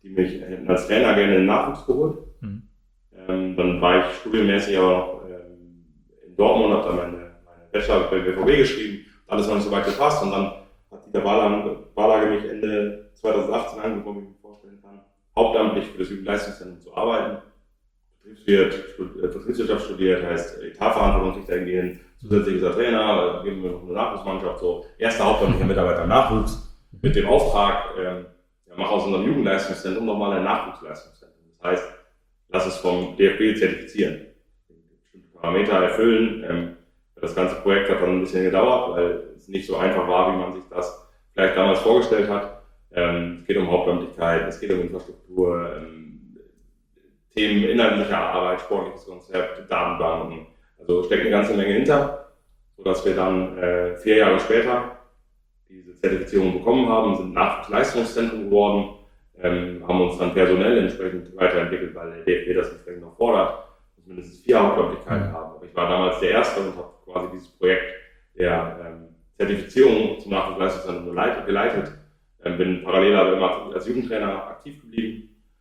die mich als Trainer gerne in den Nachwuchs geholt. Dann war ich studienmäßig aber noch in Dortmund, habe dann meine Bachelor bei BVB geschrieben, alles noch nicht so weit gepasst und dann hat Dieter Barlage mich Ende 2018 angeboten, wie ich mir vorstellen kann, hauptamtlich für das Jugendleistungszentrum zu arbeiten. Betriebswirtschaft studiert, heißt Etatverantwortung kriegt er gehen, zusätzlich ist er Trainer, geben wir noch eine Nachwuchsmannschaft, so erster hauptamtlicher Mitarbeiter im Nachwuchs mit dem Auftrag, mach aus unserem Jugendleistungszentrum nochmal ein Nachwuchsleistungszentrum. Das heißt, lass es vom DFB zertifizieren, bestimmte Parameter erfüllen. Das ganze Projekt hat dann ein bisschen gedauert, weil es nicht so einfach war, wie man sich das vielleicht damals vorgestellt hat. Es geht um Hauptamtlichkeit, es geht um Infrastruktur, Themen inhaltlicher Arbeit, sportliches Konzept, Datenbanken. Also steckt eine ganze Menge hinter, sodass wir dann 4 Jahre später diese Zertifizierung bekommen haben, sind Nachwuchsleistungszentrum geworden, haben uns dann personell entsprechend weiterentwickelt, weil der DFB das entsprechend noch fordert, dass wir mindestens 4 Hauptamtlichkeiten haben. Aber ich war damals der Erste und habe quasi dieses Projekt der Zertifizierung zum Nachwuchsleistungszentrum geleitet. Bin parallel aber immer als Jugendtrainer aktiv geblieben.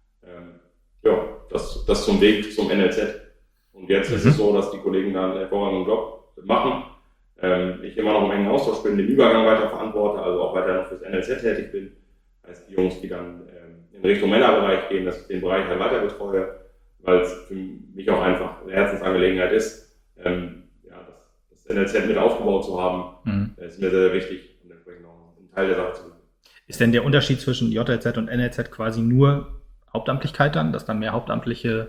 Das zum Weg zum NLZ. Und jetzt ist es so, dass die Kollegen da einen hervorragenden Job machen. Ich immer noch im engen Austausch bin, den Übergang weiter verantworte, also auch weiter noch fürs NLZ tätig bin. Heißt, die Jungs, die dann in Richtung Männerbereich gehen, dass ich den Bereich halt weiter betreue, weil es für mich auch einfach eine Herzensangelegenheit ist, das NLZ mit aufgebaut zu haben, ist mir sehr, sehr wichtig und entsprechend auch ein Teil der Sache zu sein. Ist denn der Unterschied zwischen JLZ und NLZ quasi nur Hauptamtlichkeit dann, dass dann mehr Hauptamtliche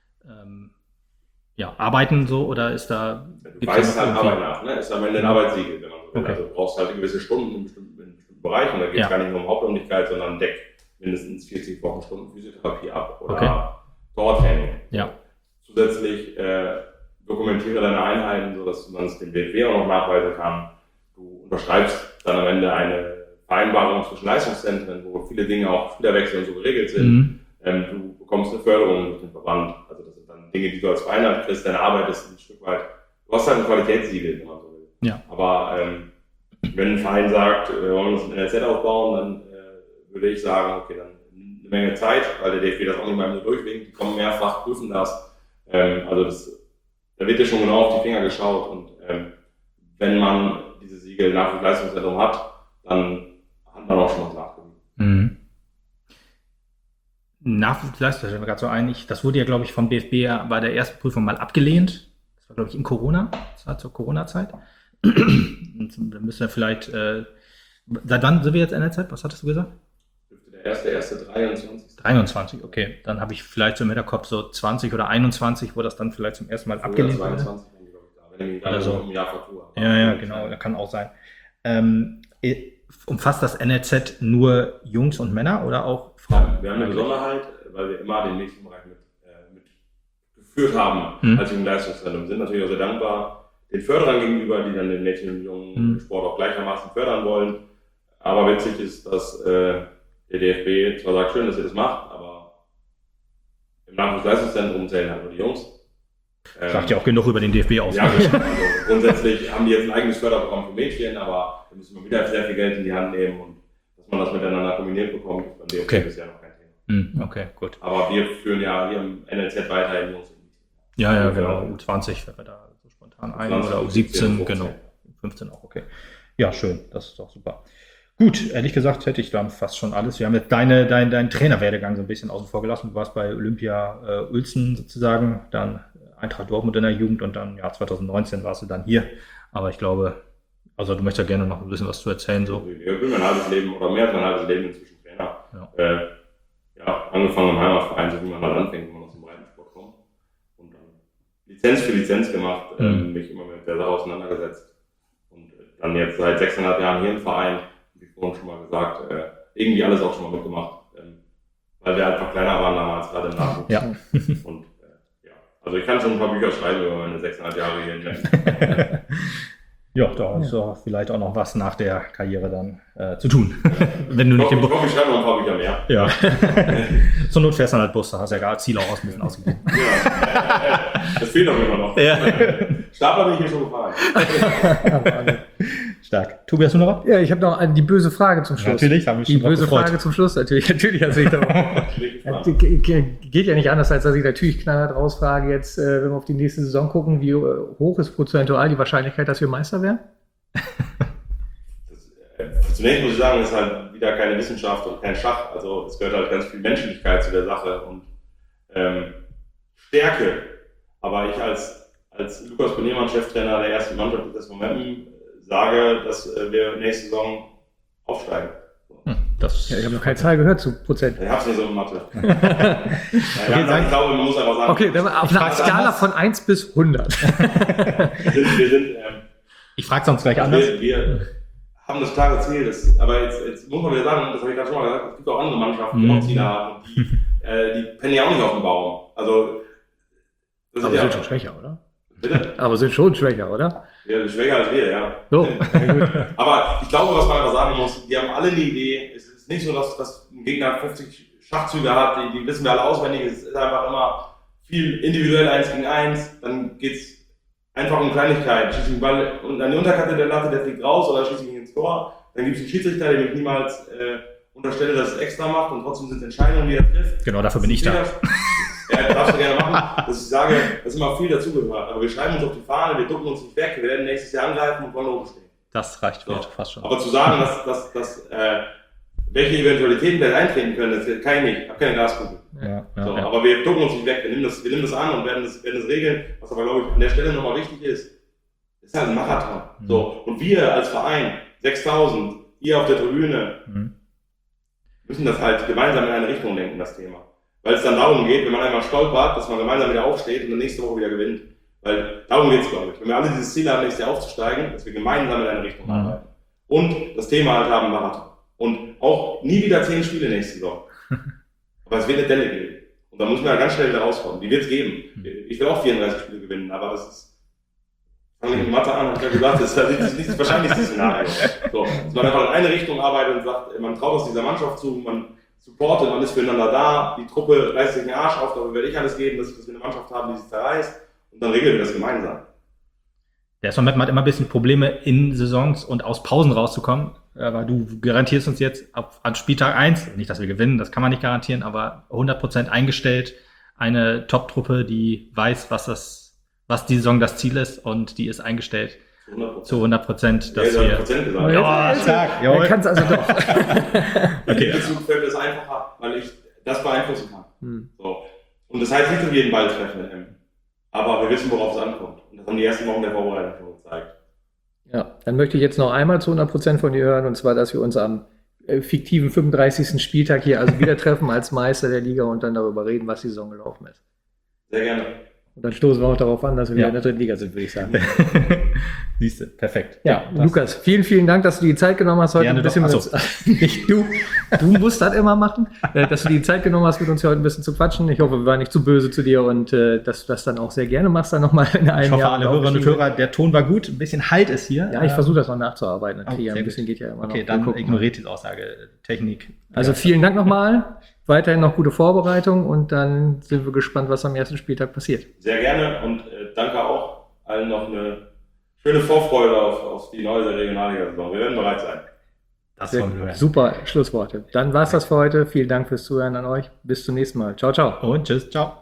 arbeiten so, oder ist da... Du weißt halt Arbeit nach, ne? Ist am Ende ein Arbeitssiegel, wenn man so will. Okay. Also du brauchst halt gewisse Stunden in bestimmten Bereichen, da geht es gar nicht nur um Hauptamtlichkeit, sondern deckt mindestens 40 Wochenstunden Physiotherapie ab oder Tortraining. Ja. Zusätzlich dokumentiere deine Einheiten, sodass man es dem DFB auch noch nachweisen kann. Du unterschreibst dann am Ende eine Vereinbarung zwischen Leistungszentren, wo viele Dinge auch Spielerwechsel und so geregelt sind. Du bekommst eine Förderung durch den Verband. Also das sind dann Dinge, die du als Verein halt kriegst. Deine Arbeit ist ein Stück weit, du hast halt ein Qualitätssiegel, wenn man so will. Ja. Aber wenn ein Verein sagt, wir wollen uns ein NLZ aufbauen, dann würde ich sagen, okay, dann eine Menge Zeit, weil der DFB das auch nicht mal so durchwinkt. Die kommen mehrfach, prüfen das. Da wird ja schon genau auf die Finger geschaut. Und wenn man diese Siegel Nachwuchsleistungszentrum hat, dann hat man auch schon was nachgewiesen. Nachwuchsleistung, das fällt mir gerade so ein. Das wurde ja, glaube ich, vom DFB bei der ersten Prüfung mal abgelehnt. Das war, glaube ich, in Corona. Das war zur Corona-Zeit. Und dann müssen wir vielleicht, seit wann sind wir jetzt NLZ? Was hattest du gesagt? Der erste 23. 23, okay. Dann habe ich vielleicht so im Hinterkopf so 20 oder 21, wo das dann vielleicht zum ersten Mal abgelehnt wurde. 22, wenn ich also im Jahr vertue. Ja, genau, das kann auch sein. Umfasst das NLZ nur Jungs und Männer oder auch Frauen? Wir haben eine Besonderheit, weil wir immer den Mädchenbereich mit geführt haben als Jugendleistungszentrum. Sind natürlich auch sehr dankbar den Förderern gegenüber, die dann den Mädchen- und Jungensport auch gleichermaßen fördern wollen. Aber witzig ist, dass der DFB zwar sagt, schön, dass ihr das macht, aber im Nachwuchsleistungszentrum zählen halt nur die Jungs. Sagt ja auch genug über den DFB aus. Ja, also grundsätzlich haben die jetzt ein eigenes Förderprogramm für Mädchen, aber da müssen wir wieder sehr viel Geld in die Hand nehmen und dass man das miteinander kombiniert bekommt, ist beim DFB bisher noch kein Thema. Okay, gut. Aber wir führen ja hier im NLZ weiterhin Jungs. Ja, genau. U20 fällt mir da so spontan ein oder U17, genau. 15 auch, okay. Ja, schön, das ist doch super. Gut, ehrlich gesagt hätte ich dann fast schon alles. Wir haben jetzt deinen Trainerwerdegang so ein bisschen außen vor gelassen. Du warst bei Olympia Uelzen sozusagen, dann Eintracht Dortmund in der Jugend und dann 2019 warst du dann hier. Aber ich glaube, also du möchtest ja gerne noch ein bisschen was zu erzählen. So. Ich bin mein halbes Leben oder mehr als mein halbes Leben inzwischen Trainer. Angefangen im Heimatverein, so wie man mal anfängt, wenn man aus dem Breitensport kommt. Und dann Lizenz für Lizenz gemacht, mich immer mit der Sache auseinandergesetzt. Und dann jetzt seit 6,5 Jahren hier im Verein, wie vorhin schon mal gesagt, irgendwie alles auch schon mal mitgemacht. Weil wir einfach kleiner waren damals, gerade im Nachwuchs. Ja. Und also ich kann schon ein paar Bücher schreiben über meine 6,5 Jahre hier in Berlin. Ja, da ist doch vielleicht auch noch was nach der Karriere dann zu tun. Wenn du nicht ich hoffe, ich schreibe noch ein paar Bücher mehr. Ja. Zur Not fährst du dann halt Bus, da hast du ja gar Ziel auch ein bisschen ausgegeben. Ja, das fehlt doch immer noch. Ja. Stapler bin ich hier schon gefahren. Stark. Tobi, hast du noch was? Ja, ich habe noch die böse Frage zum Schluss. Natürlich, haben wir schon die böse gefreut. Frage zum Schluss, natürlich hast du dich darauf. Geht ja nicht anders, als dass ich natürlich knallhart rausfrage jetzt, wenn wir auf die nächste Saison gucken, wie hoch ist prozentual die Wahrscheinlichkeit, dass wir Meister werden? Zunächst muss ich sagen, es ist halt wieder keine Wissenschaft und kein Schach. Also es gehört halt ganz viel Menschlichkeit zu der Sache und Stärke. Aber ich als Lukas Benemann, Cheftrainer der ersten Mannschaft des Momentum, sage, dass wir nächste Saison aufsteigen. Ich habe noch keine Zahl gehört zu Prozent. Ich habe es nicht so in Mathe. Ich glaube, man muss einfach sagen. Okay, dann auf einer Skala von 1 bis 100. Ich frage sonst gleich anders. Wir haben das klare Ziel. Aber jetzt muss man wieder sagen, das habe ich gerade schon mal gesagt, es gibt auch andere Mannschaften, die auch Ziele haben. Und die pennen ja auch nicht auf dem Baum. Also, das Aber sind schon schwächer, oder? Bitte? Aber sind schon schwächer, oder? Ja, schwächer als wir, ja. So. Aber ich glaube, was man einfach sagen muss, die haben alle eine Idee. Es ist nicht so, dass ein Gegner 50 Schachzüge hat, die wissen wir alle auswendig. Es ist einfach immer viel individuell 1 gegen 1. Dann geht es einfach um Kleinigkeiten. Schieße ich den Ball und an die Unterkante der Latte, der fliegt raus oder schieße ich ihn ins Tor. Dann gibt es einen Schiedsrichter, dem ich niemals unterstelle, dass es extra macht und trotzdem sind es Entscheidungen, die er trifft. Genau, dafür bin ich da. Ja, darfst du gerne machen, dass ich sage, dass immer viel dazugehört. Aber wir schreiben uns auf die Fahne, wir ducken uns nicht weg, wir werden nächstes Jahr angreifen und wollen oben stehen. Das reicht so. Fast schon. Aber zu sagen, dass welche Eventualitäten vielleicht eintreten können, das kann ich nicht. Ich habe keine Glaskugel. Ja, so, ja. Aber wir ducken uns nicht weg, wir nehmen das an und werden das regeln. Was aber, glaube ich, an der Stelle nochmal wichtig ist halt ein Marathon. Mhm. So. Und wir als Verein, 6.000, ihr auf der Tribüne, müssen das halt gemeinsam in eine Richtung lenken, das Thema. Weil es dann darum geht, wenn man einmal stolpert, dass man gemeinsam wieder aufsteht und dann nächste Woche wieder gewinnt. Weil darum geht es, glaube ich. Wenn wir alle dieses Ziel haben, nächstes Jahr aufzusteigen, dass wir gemeinsam in eine Richtung arbeiten. Und das Thema halt haben Marathon. Und auch nie wieder 10 Spiele nächste Saison. Aber es wird eine Delle geben. Und da muss man ja ganz schnell wieder rauskommen. Die wird es geben. Ich will auch 34 Spiele gewinnen, aber das ist, fange ich mit Mathe an, habe ich ja gesagt, das ist nicht das wahrscheinlichste Szenario. So, dass man einfach in eine Richtung arbeitet und sagt, man traut aus dieser Mannschaft zu, man supportet, man ist füreinander da, die Truppe reißt sich den Arsch auf, dafür werde ich alles geben, dass wir eine Mannschaft haben, die sich zerreißt und dann regeln wir das gemeinsam. Der Moment hat immer ein bisschen Probleme in Saisons und aus Pausen rauszukommen, aber du garantierst uns jetzt an Spieltag 1, nicht, dass wir gewinnen, das kann man nicht garantieren, aber 100% eingestellt, eine Top-Truppe, die weiß, was die Saison das Ziel ist und die ist eingestellt. Zu 100%, dass wir... gesagt. Ja, stark. Er kann es also doch. Okay. In Bezug fällt es einfacher, weil ich das beeinflussen kann. So. Und das heißt nicht, dass wir jeden Ball treffen mit M. Aber wir wissen, worauf es ankommt. Und das haben die ersten Wochen der Vorbereitung schon gezeigt. Ja, dann möchte ich jetzt noch einmal zu 100% von dir hören, und zwar, dass wir uns am fiktiven 35. Spieltag hier also wieder treffen als Meister der Liga und dann darüber reden, was die Saison gelaufen ist. Sehr gerne. Und dann stoßen wir auch darauf an, dass wir wieder in der dritten Liga sind, würde ich sagen. Siehst du, perfekt. Ja, Lukas, vielen, vielen Dank, dass du die Zeit genommen hast, heute ein bisschen mit uns. Nicht du musst das immer machen, dass du die Zeit genommen hast, mit uns heute ein bisschen zu quatschen. Ich hoffe, wir waren nicht zu böse zu dir und dass du das dann auch sehr gerne machst, dann nochmal in einem Jahr. Ich hoffe, alle Hörerinnen und Hörer, der Ton war gut, ein bisschen Halt ist hier. Ja, ich versuche das noch nachzuarbeiten. Ein bisschen geht ja immer noch. Okay, dann ignoriert diese Aussage, Technik. Also vielen Dank nochmal. Weiterhin noch gute Vorbereitung und dann sind wir gespannt, was am ersten Spieltag passiert. Sehr gerne und danke auch allen noch eine schöne Vorfreude auf die neue Regionalliga-Saison. Wir werden bereit sein. Das wollen wir hören. Super Schlussworte. Dann war's das für heute. Vielen Dank fürs Zuhören an euch. Bis zum nächsten Mal. Ciao, ciao. Und tschüss, ciao.